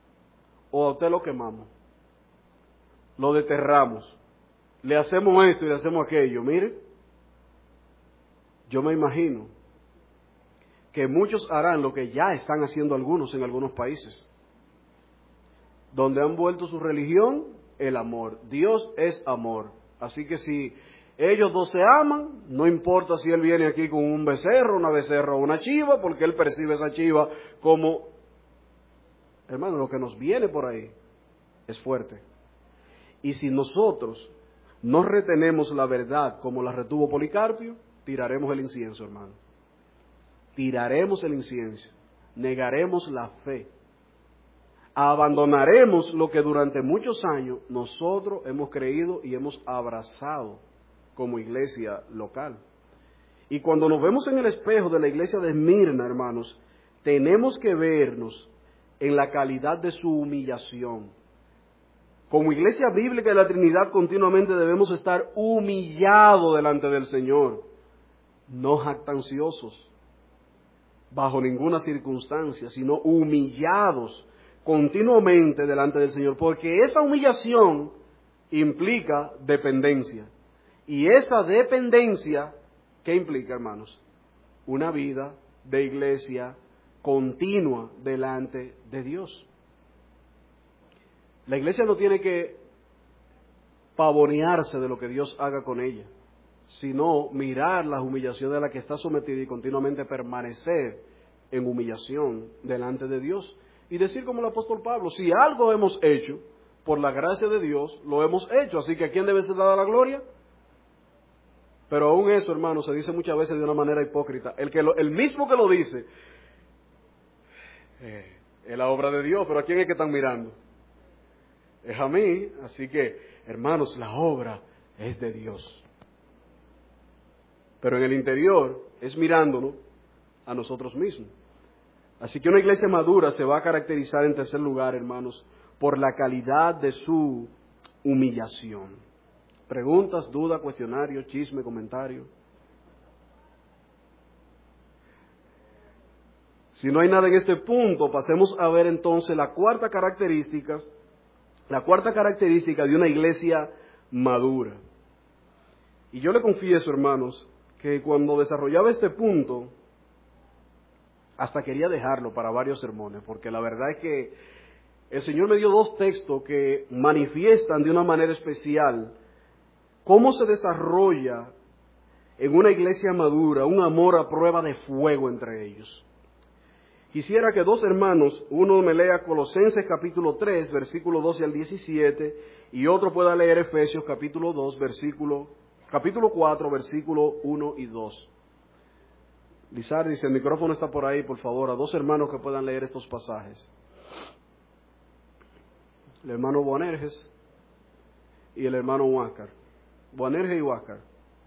o a usted lo quemamos, lo desterramos, le hacemos esto y le hacemos aquello. Mire, yo me imagino que muchos harán lo que ya están haciendo algunos en algunos países, donde han vuelto su religión el amor. Dios es amor. Así que si ellos dos se aman, no importa si él viene aquí con un becerro, una becerra o una chiva, porque él percibe esa chiva como, hermano, lo que nos viene por ahí es fuerte. Y si nosotros no retenemos la verdad como la retuvo Policarpio, tiraremos el incienso, hermano. Tiraremos el incienso, negaremos la fe, abandonaremos lo que durante muchos años nosotros hemos creído y hemos abrazado como iglesia local. Y cuando nos vemos en el espejo de la iglesia de Esmirna, hermanos, tenemos que vernos en la calidad de su humillación. Como iglesia bíblica de la Trinidad continuamente debemos estar humillados delante del Señor, no jactanciosos, bajo ninguna circunstancia, sino humillados continuamente delante del Señor, porque esa humillación implica dependencia. Y esa dependencia, ¿qué implica, hermanos? Una vida de iglesia continua delante de Dios. La iglesia no tiene que pavonearse de lo que Dios haga con ella, sino mirar las humillaciones a las que está sometida y continuamente permanecer en humillación delante de Dios. Y decir como el apóstol Pablo, si algo hemos hecho, por la gracia de Dios, lo hemos hecho. Así que ¿a quién debe ser dada la gloria? Pero aún eso, hermano, se dice muchas veces de una manera hipócrita. El, que lo, el mismo que lo dice, eh, es la obra de Dios, pero ¿a quién es que están mirando? Es a mí. Así que, hermanos, la obra es de Dios. Pero en el interior es mirándonos a nosotros mismos. Así que una iglesia madura se va a caracterizar en tercer lugar, hermanos, por la calidad de su humillación. Preguntas, dudas, cuestionarios, chisme, comentario. Si no hay nada en este punto, pasemos a ver entonces la cuarta característica, la cuarta característica de una iglesia madura. Y yo le confieso, hermanos, que cuando desarrollaba este punto, hasta quería dejarlo para varios sermones, porque la verdad es que el Señor me dio dos textos que manifiestan de una manera especial cómo se desarrolla en una iglesia madura un amor a prueba de fuego entre ellos. Quisiera que dos hermanos, uno me lea Colosenses capítulo tres, versículo doce al diecisiete, y otro pueda leer Efesios capítulo dos, versículo, capítulo cuatro, versículo uno y dos. Lizardi, si el micrófono está por ahí, por favor, a dos hermanos que puedan leer estos pasajes. El hermano Boanerges y el hermano Huáscar. Boanerges y Huáscar.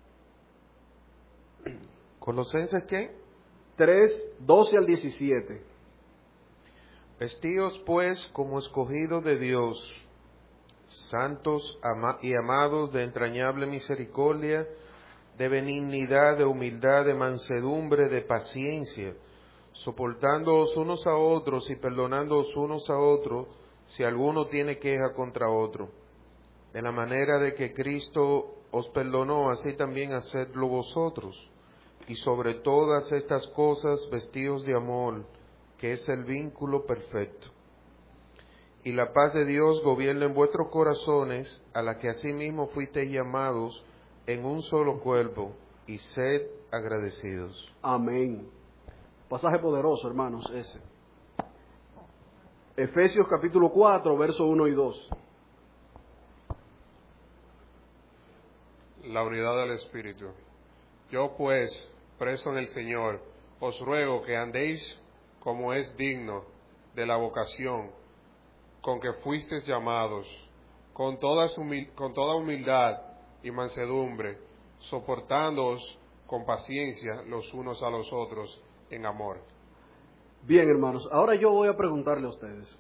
¿Colosenses qué? tres, doce al diecisiete. Vestíos pues como escogidos de Dios, santos ama- y amados de entrañable misericordia, de benignidad, de humildad, de mansedumbre, de paciencia, soportándoos unos a otros y perdonándoos unos a otros, si alguno tiene queja contra otro. De la manera de que Cristo os perdonó, así también hacedlo vosotros. Y sobre todas estas cosas vestíos de amor, que es el vínculo perfecto. Y la paz de Dios gobierna en vuestros corazones, a la que asimismo fuisteis llamados en un solo cuerpo, y sed agradecidos. Amén. Pasaje poderoso, hermanos, ese. Efesios capítulo cuatro, versos uno y dos. La unidad del Espíritu. Yo pues, preso en el Señor, os ruego que andéis como es digno de la vocación con que fuisteis llamados, con toda, humil- con toda humildad y mansedumbre, soportándoos con paciencia los unos a los otros en amor. Bien, hermanos, ahora yo voy a preguntarle a ustedes.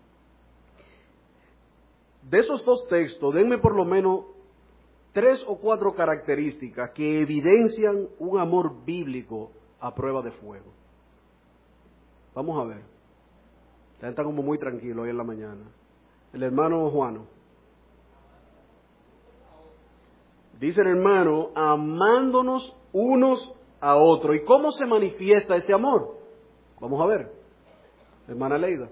De esos dos textos, denme por lo menos tres o cuatro características que evidencian un amor bíblico a prueba de fuego. Vamos a ver. Ya está como muy tranquilo hoy en la mañana. El hermano Juano. Dice el hermano, amándonos unos a otros. ¿Y cómo se manifiesta ese amor? Vamos a ver. Hermana Leida.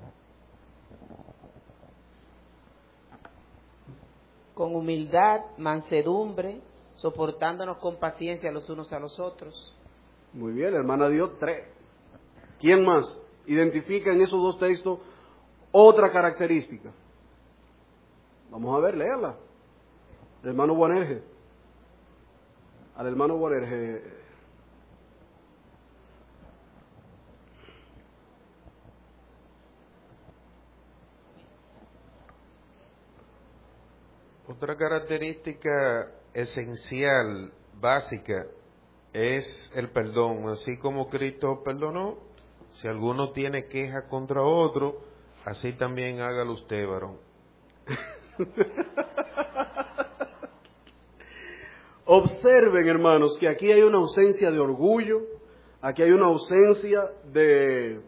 Con humildad, mansedumbre, soportándonos con paciencia los unos a los otros. Muy bien, la hermana dio tres. ¿Quién más identifica en esos dos textos otra característica? Vamos a ver, léala. El hermano Boanerges. Al hermano Boanerges. Otra característica esencial, básica, es el perdón. Así como Cristo perdonó, si alguno tiene queja contra otro, así también hágalo usted, varón. Observen, hermanos, que aquí hay una ausencia de orgullo, aquí hay una ausencia de,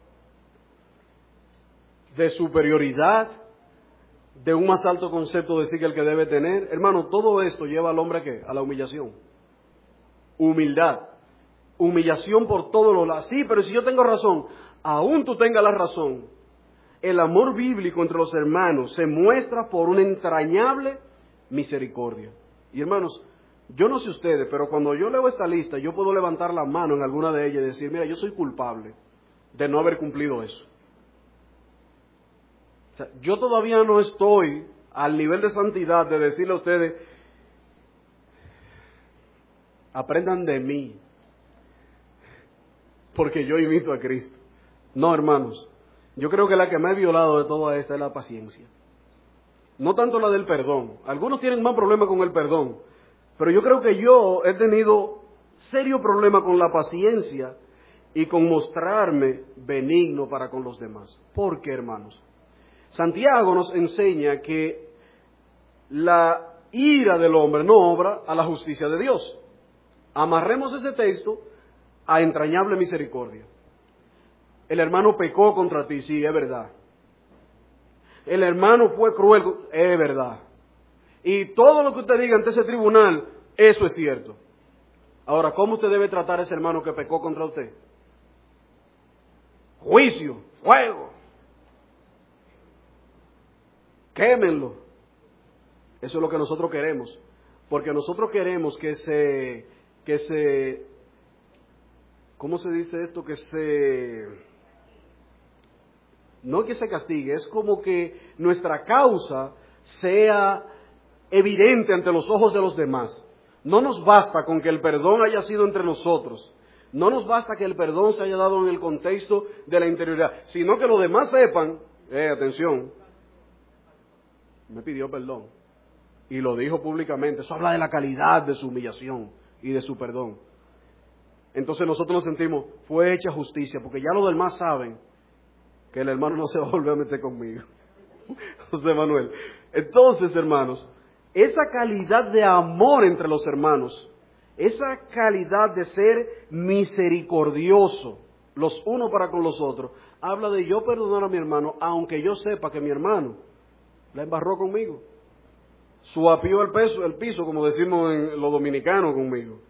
de superioridad, de un más alto concepto de sí que el que debe tener. Hermano, todo esto lleva al hombre ¿a qué? A la humillación. Humildad. Humillación por todos los lados. Sí, pero si yo tengo razón, aún tú tengas la razón, el amor bíblico entre los hermanos se muestra por una entrañable misericordia. Y hermanos, yo no sé ustedes, pero cuando yo leo esta lista, yo puedo levantar la mano en alguna de ellas y decir, mira, yo soy culpable de no haber cumplido eso. O sea, yo todavía no estoy al nivel de santidad de decirle a ustedes, aprendan de mí, porque yo imito a Cristo. No, hermanos, yo creo que la que me ha violado de toda esta es la paciencia. No tanto la del perdón. Algunos tienen más problema con el perdón, pero yo creo que yo he tenido serio problema con la paciencia y con mostrarme benigno para con los demás. ¿Por qué, hermanos? Santiago nos enseña que la ira del hombre no obra a la justicia de Dios. Amarremos ese texto a entrañable misericordia. El hermano pecó contra ti, sí, es verdad. El hermano fue cruel, es verdad. Y todo lo que usted diga ante ese tribunal, eso es cierto. Ahora, ¿cómo usted debe tratar a ese hermano que pecó contra usted? Juicio, fuego. Quémenlo. Eso es lo que nosotros queremos. Porque nosotros queremos que se, que se, ¿cómo se dice esto? Que se, no que se castigue, es como que nuestra causa sea evidente ante los ojos de los demás. No nos basta con que el perdón haya sido entre nosotros. No nos basta que el perdón se haya dado en el contexto de la interioridad, sino que los demás sepan, eh, atención, me pidió perdón y lo dijo públicamente. Eso habla de la calidad de su humillación y de su perdón. Entonces nosotros nos sentimos, fue hecha justicia, porque ya los demás saben que el hermano no se va a volver a meter conmigo. José Manuel. Entonces, hermanos, esa calidad de amor entre los hermanos, esa calidad de ser misericordioso los unos para con los otros, habla de yo perdonar a mi hermano, aunque yo sepa que mi hermano la embarró conmigo, suapió el, peso, el piso, como decimos en los dominicanos conmigo.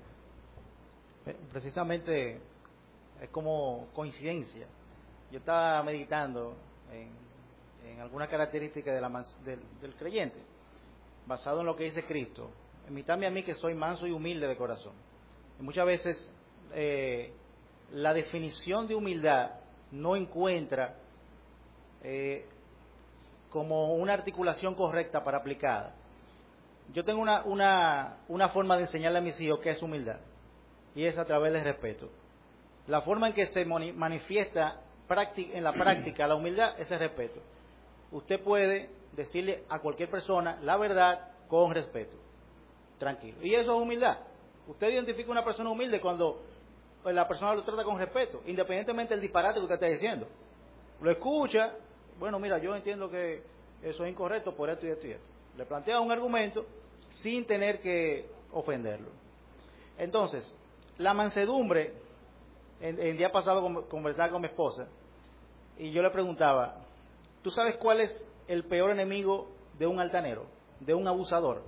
Precisamente es como coincidencia. Yo estaba meditando en, en algunas características de la, del, del creyente, basado en lo que dice Cristo. Invítame a mí que soy manso y humilde de corazón. Y muchas veces eh, la definición de humildad no encuentra eh, como una articulación correcta para aplicarla. Yo tengo una, una, una forma de enseñarle a mis hijos qué es humildad, y es a través del respeto. La forma en que se manifiesta en la práctica la humildad es el respeto. Usted puede decirle a cualquier persona la verdad con respeto, tranquilo, y eso es humildad. Usted identifica una persona humilde cuando pues, la persona lo trata con respeto, independientemente del disparate que usted está diciendo. Lo escucha, bueno, mira, yo entiendo que eso es incorrecto por esto y esto y esto. Le plantea un argumento sin tener que ofenderlo. Entonces, la mansedumbre, en el día pasado conversaba con mi esposa y yo le preguntaba, ¿tú sabes cuál es el peor enemigo de un altanero, de un abusador?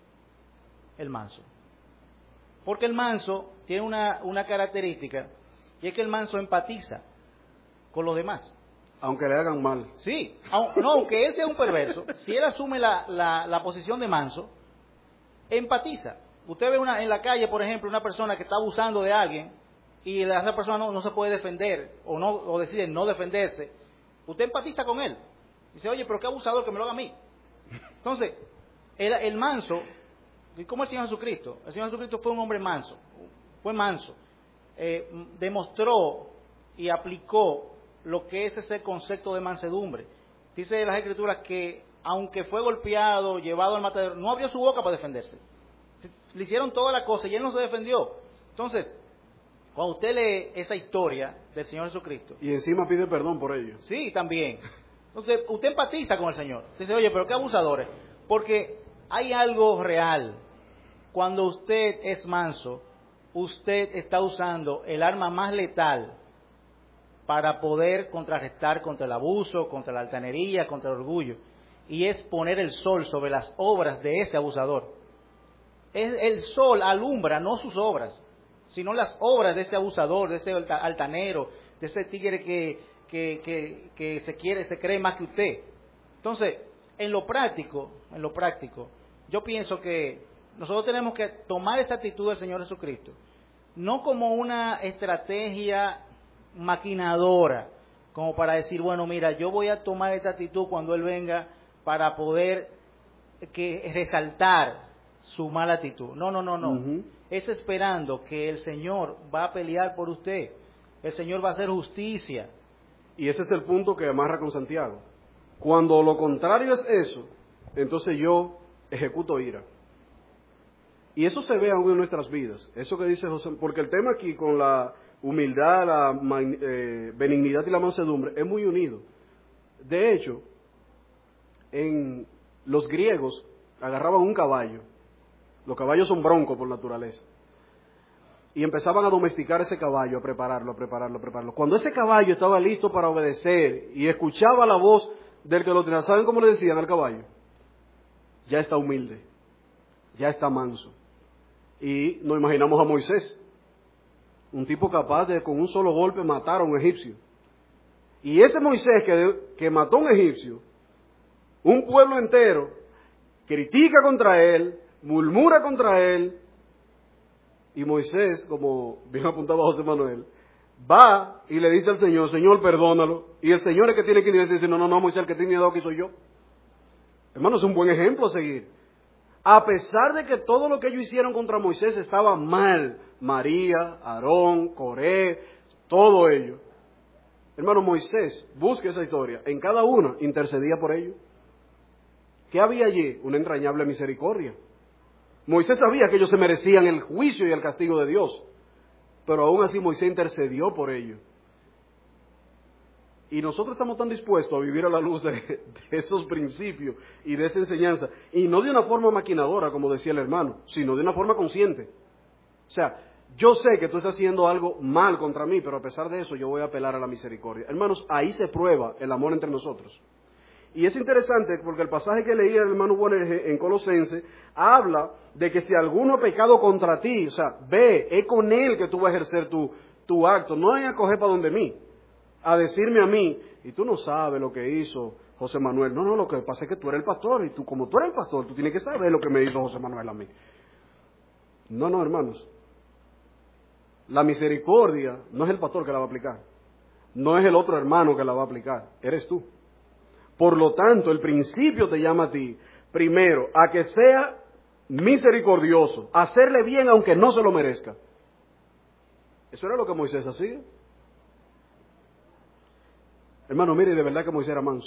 El manso. Porque el manso tiene una, una característica, y es que el manso empatiza con los demás. Aunque le hagan mal. Sí, aun- no, aunque él sea un perverso, si él asume la, la, la posición de manso, empatiza. Usted ve una, en la calle, por ejemplo, una persona que está abusando de alguien y la- esa persona no, no se puede defender o no o decide no defenderse. Usted empatiza con él. Dice, oye, pero qué abusador, que me lo haga a mí. Entonces, el, el manso, ¿y cómo es el Señor Jesucristo? El Señor Jesucristo fue un hombre manso, fue manso. Eh, demostró y aplicó lo que es ese concepto de mansedumbre. Dice las Escrituras que aunque fue golpeado, llevado al matadero, no abrió su boca para defenderse. Le hicieron toda la cosa y él no se defendió. Entonces, cuando usted lee esa historia del Señor Jesucristo, Y encima pide perdón por ello. sí, también. Entonces, usted empatiza con el Señor. Usted dice, oye, pero qué abusadores. Porque hay algo real. Cuando usted es manso, usted está usando el arma más letal para poder contrarrestar contra el abuso, contra la altanería, contra el orgullo. Y es poner el sol sobre las obras de ese abusador. Es, el sol alumbra no sus obras, sino las obras de ese abusador, de ese alta- altanero, de ese tigre que, que, que, que se quiere, se cree más que usted. Entonces, en lo práctico, en lo práctico, yo pienso que nosotros tenemos que tomar esa actitud del Señor Jesucristo, no como una estrategia maquinadora, como para decir, bueno, mira, yo voy a tomar esta actitud cuando Él venga para poder que resaltar su mala actitud. No, no, no, no. Ujú. Es esperando que el Señor va a pelear por usted. El Señor va a hacer justicia. Y ese es el punto que amarra con Santiago. Cuando lo contrario es eso, entonces yo ejecuto ira. Y eso se ve aún en nuestras vidas. Eso que dice José, porque el tema aquí con la humildad, la man- eh, benignidad y la mansedumbre es muy unido. De hecho, en los griegos agarraban un caballo. Los caballos son broncos por naturaleza. Y empezaban a domesticar ese caballo, a prepararlo, a prepararlo, a prepararlo. Cuando ese caballo estaba listo para obedecer y escuchaba la voz del que lo tenía, ¿saben cómo le decían al caballo? Ya está humilde, ya está manso. Y nos imaginamos a Moisés, un tipo capaz de con un solo golpe matar a un egipcio. Y ese Moisés que, que mató a un egipcio, un pueblo entero critica contra él, murmura contra él, y Moisés, como bien apuntaba José Manuel, va y le dice al Señor, Señor, perdónalo. Y el Señor es que tiene que ir y decir, no, no, no, Moisés, el que tiene miedo aquí soy yo. Hermano, es un buen ejemplo a seguir. A pesar de que todo lo que ellos hicieron contra Moisés estaba mal, María, Aarón, Coré, todo ello. Hermano, Moisés, busque esa historia, en cada una intercedía por ellos. ¿Qué había allí? Una entrañable misericordia. Moisés sabía que ellos se merecían el juicio y el castigo de Dios, pero aún así Moisés intercedió por ellos. Y nosotros estamos tan dispuestos a vivir a la luz de, de esos principios y de esa enseñanza, y no de una forma maquinadora, como decía el hermano, sino de una forma consciente. O sea, yo sé que tú estás haciendo algo mal contra mí, pero a pesar de eso yo voy a apelar a la misericordia. Hermanos, ahí se prueba el amor entre nosotros. Y es interesante porque el pasaje que leía el hermano Bonner en Colosenses habla de que si alguno ha pecado contra ti, o sea, ve, es con él que tú vas a ejercer tu, tu acto, no es a coger para donde mí, a decirme a mí, y tú no sabes lo que hizo José Manuel. No, no, lo que pasa es que tú eres el pastor, y tú como tú eres el pastor, tú tienes que saber lo que me hizo José Manuel a mí. No, no, hermanos. La misericordia no es el pastor que la va a aplicar, no es el otro hermano que la va a aplicar, eres tú. Por lo tanto, el principio te llama a ti, primero, a que sea misericordioso, a hacerle bien aunque no se lo merezca. Eso era lo que Moisés hacía. Hermano, mire, de verdad que Moisés era manso.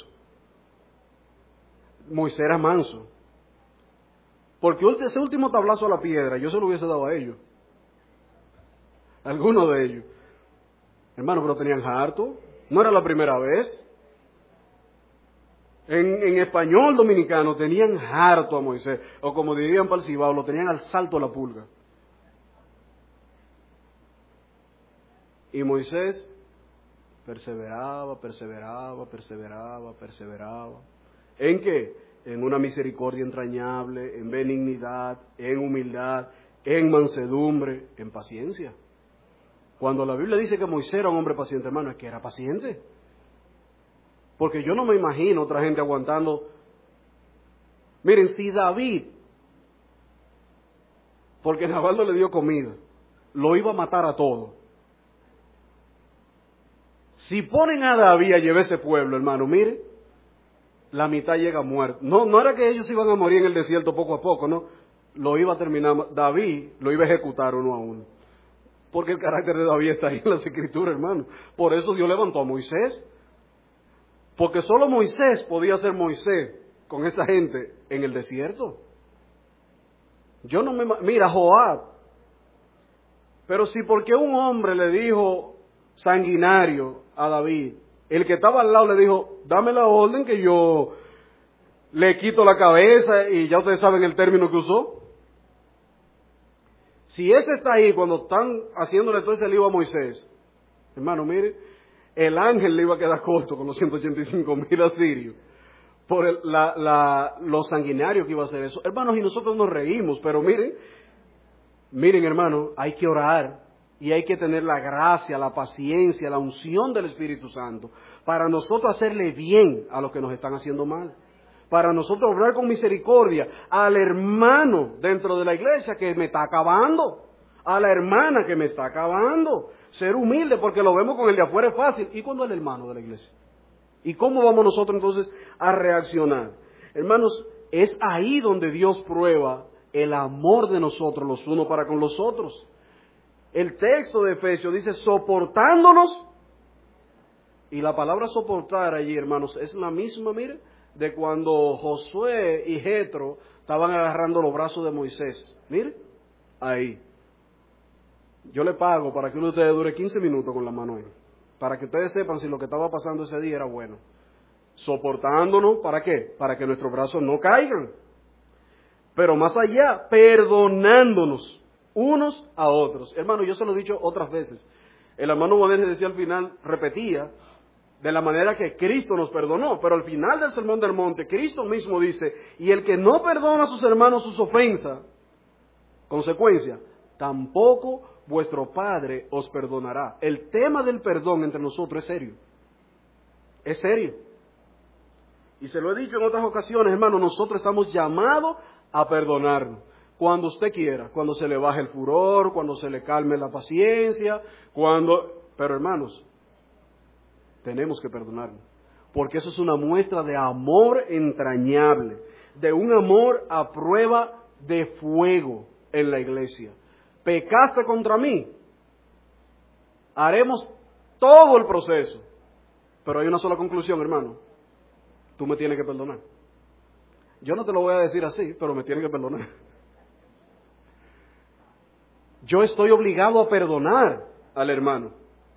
Moisés era manso. Porque ese último tablazo a la piedra, yo se lo hubiese dado a ellos. Algunos de ellos. Hermano, pero tenían harto. No era la primera vez. En, en español dominicano tenían harto a Moisés, o como dirían para el Cibao, lo tenían al salto a la pulga. Y Moisés perseveraba, perseveraba, perseveraba, perseveraba. ¿En qué? En una misericordia entrañable, en benignidad, en humildad, en mansedumbre, en paciencia. Cuando la Biblia dice que Moisés era un hombre paciente, hermano, es que era paciente. Porque yo no me imagino otra gente aguantando. Miren, si David, porque Nabal no le dio comida, lo iba a matar a todos. Si ponen a David a llevar ese pueblo, hermano, mire, la mitad llega muerto. No, no era que ellos iban a morir en el desierto poco a poco, no. Lo iba a terminar, David lo iba a ejecutar uno a uno. Porque el carácter de David está ahí en las Escrituras, hermano. Por eso Dios levantó a Moisés. Porque solo Moisés podía ser Moisés con esa gente en el desierto. Yo no me... Mira, Joab. Pero si porque un hombre le dijo sanguinario a David, el que estaba al lado le dijo, dame la orden que yo le quito la cabeza, y ya ustedes saben el término que usó. Si ese está ahí cuando están haciéndole todo ese lío a Moisés, hermano, mire, el ángel le iba a quedar corto con los ciento ochenta y cinco mil asirios por el, la, la, lo sanguinario que iba a ser eso. Hermanos, y nosotros nos reímos, pero miren, miren hermano, hay que orar y hay que tener la gracia, la paciencia, la unción del Espíritu Santo para nosotros hacerle bien a los que nos están haciendo mal. Para nosotros obrar con misericordia al hermano dentro de la iglesia que me está acabando, a la hermana que me está acabando. Ser humilde, porque lo vemos con el de afuera es fácil. ¿Y cuándo es el hermano de la iglesia? ¿Y cómo vamos nosotros entonces a reaccionar? Hermanos, es ahí donde Dios prueba el amor de nosotros los unos para con los otros. El texto de Efesios dice soportándonos, y la palabra soportar allí, hermanos, es la misma, mire, de cuando Josué y Jetro estaban agarrando los brazos de Moisés. Mire, ahí. Yo le pago para que uno de ustedes dure quince minutos con la mano ahí, para que ustedes sepan si lo que estaba pasando ese día era bueno. Soportándonos, ¿para qué? Para que nuestros brazos no caigan. Pero más allá, perdonándonos unos a otros. Hermano, yo se lo he dicho otras veces. El hermano Bonés decía al final, repetía, de la manera que Cristo nos perdonó. Pero al final del Sermón del Monte, Cristo mismo dice, y el que no perdona a sus hermanos sus ofensas, consecuencia, tampoco vuestro Padre os perdonará. El tema del perdón entre nosotros es serio. Es serio. Y se lo he dicho en otras ocasiones, hermano, nosotros estamos llamados a perdonarnos. Cuando usted quiera, cuando se le baje el furor, cuando se le calme la paciencia, cuando... Pero hermanos, tenemos que perdonarnos. Porque eso es una muestra de amor entrañable, de un amor a prueba de fuego en la iglesia. Pecaste contra mí, haremos todo el proceso, pero hay una sola conclusión, hermano, tú me tienes que perdonar. Yo no te lo voy a decir así, pero me tienes que perdonar. Yo estoy obligado a perdonar al hermano,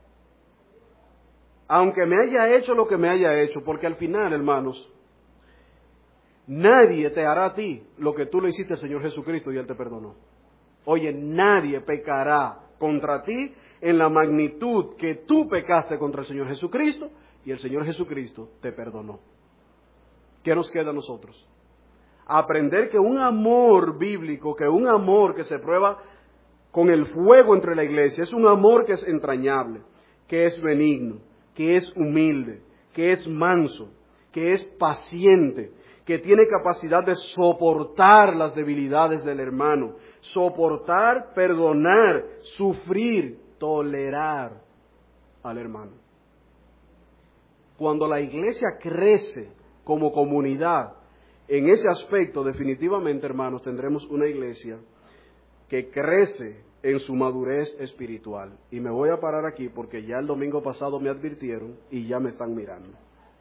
aunque me haya hecho lo que me haya hecho, porque al final, hermanos, nadie te hará a ti lo que tú le hiciste al Señor Jesucristo y Él te perdonó. Oye, nadie pecará contra ti en la magnitud que tú pecaste contra el Señor Jesucristo y el Señor Jesucristo te perdonó. ¿Qué nos queda a nosotros? Aprender que un amor bíblico, que un amor que se prueba con el fuego entre la iglesia, es un amor que es entrañable, que es benigno, que es humilde, que es manso, que es paciente, que tiene capacidad de soportar las debilidades del hermano, soportar, perdonar, sufrir, tolerar al hermano. Cuando la iglesia crece como comunidad en ese aspecto, definitivamente, hermanos, tendremos una iglesia que crece en su madurez espiritual. Y me voy a parar aquí porque ya el domingo pasado me advirtieron y ya me están mirando.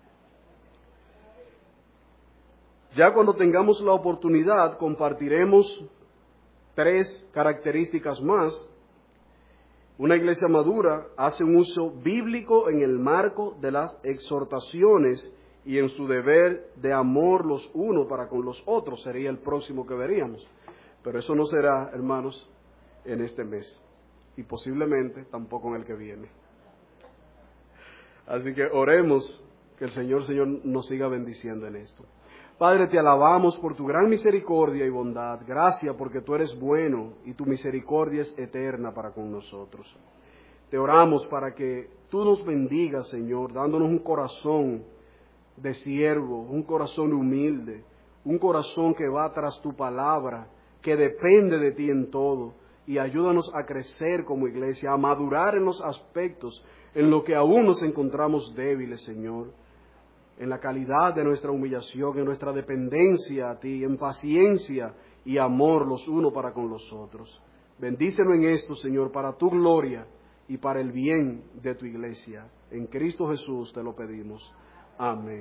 Ya cuando tengamos la oportunidad, compartiremos tres características más. Una iglesia madura hace un uso bíblico en el marco de las exhortaciones y en su deber de amor los unos para con los otros. Sería el próximo que veríamos. Pero eso no será, hermanos, en este mes. Y posiblemente tampoco en el que viene. Así que oremos que el Señor, Señor nos siga bendiciendo en esto. Padre, te alabamos por tu gran misericordia y bondad. Gracias porque tú eres bueno y tu misericordia es eterna para con nosotros. Te oramos para que tú nos bendigas, Señor, dándonos un corazón de siervo, un corazón humilde, un corazón que va tras tu palabra, que depende de ti en todo, y ayúdanos a crecer como iglesia, a madurar en los aspectos en lo que aún nos encontramos débiles, Señor, en la calidad de nuestra humillación, en nuestra dependencia a ti, en paciencia y amor los unos para con los otros. Bendícenos en esto, Señor, para tu gloria y para el bien de tu iglesia. En Cristo Jesús te lo pedimos. Amén.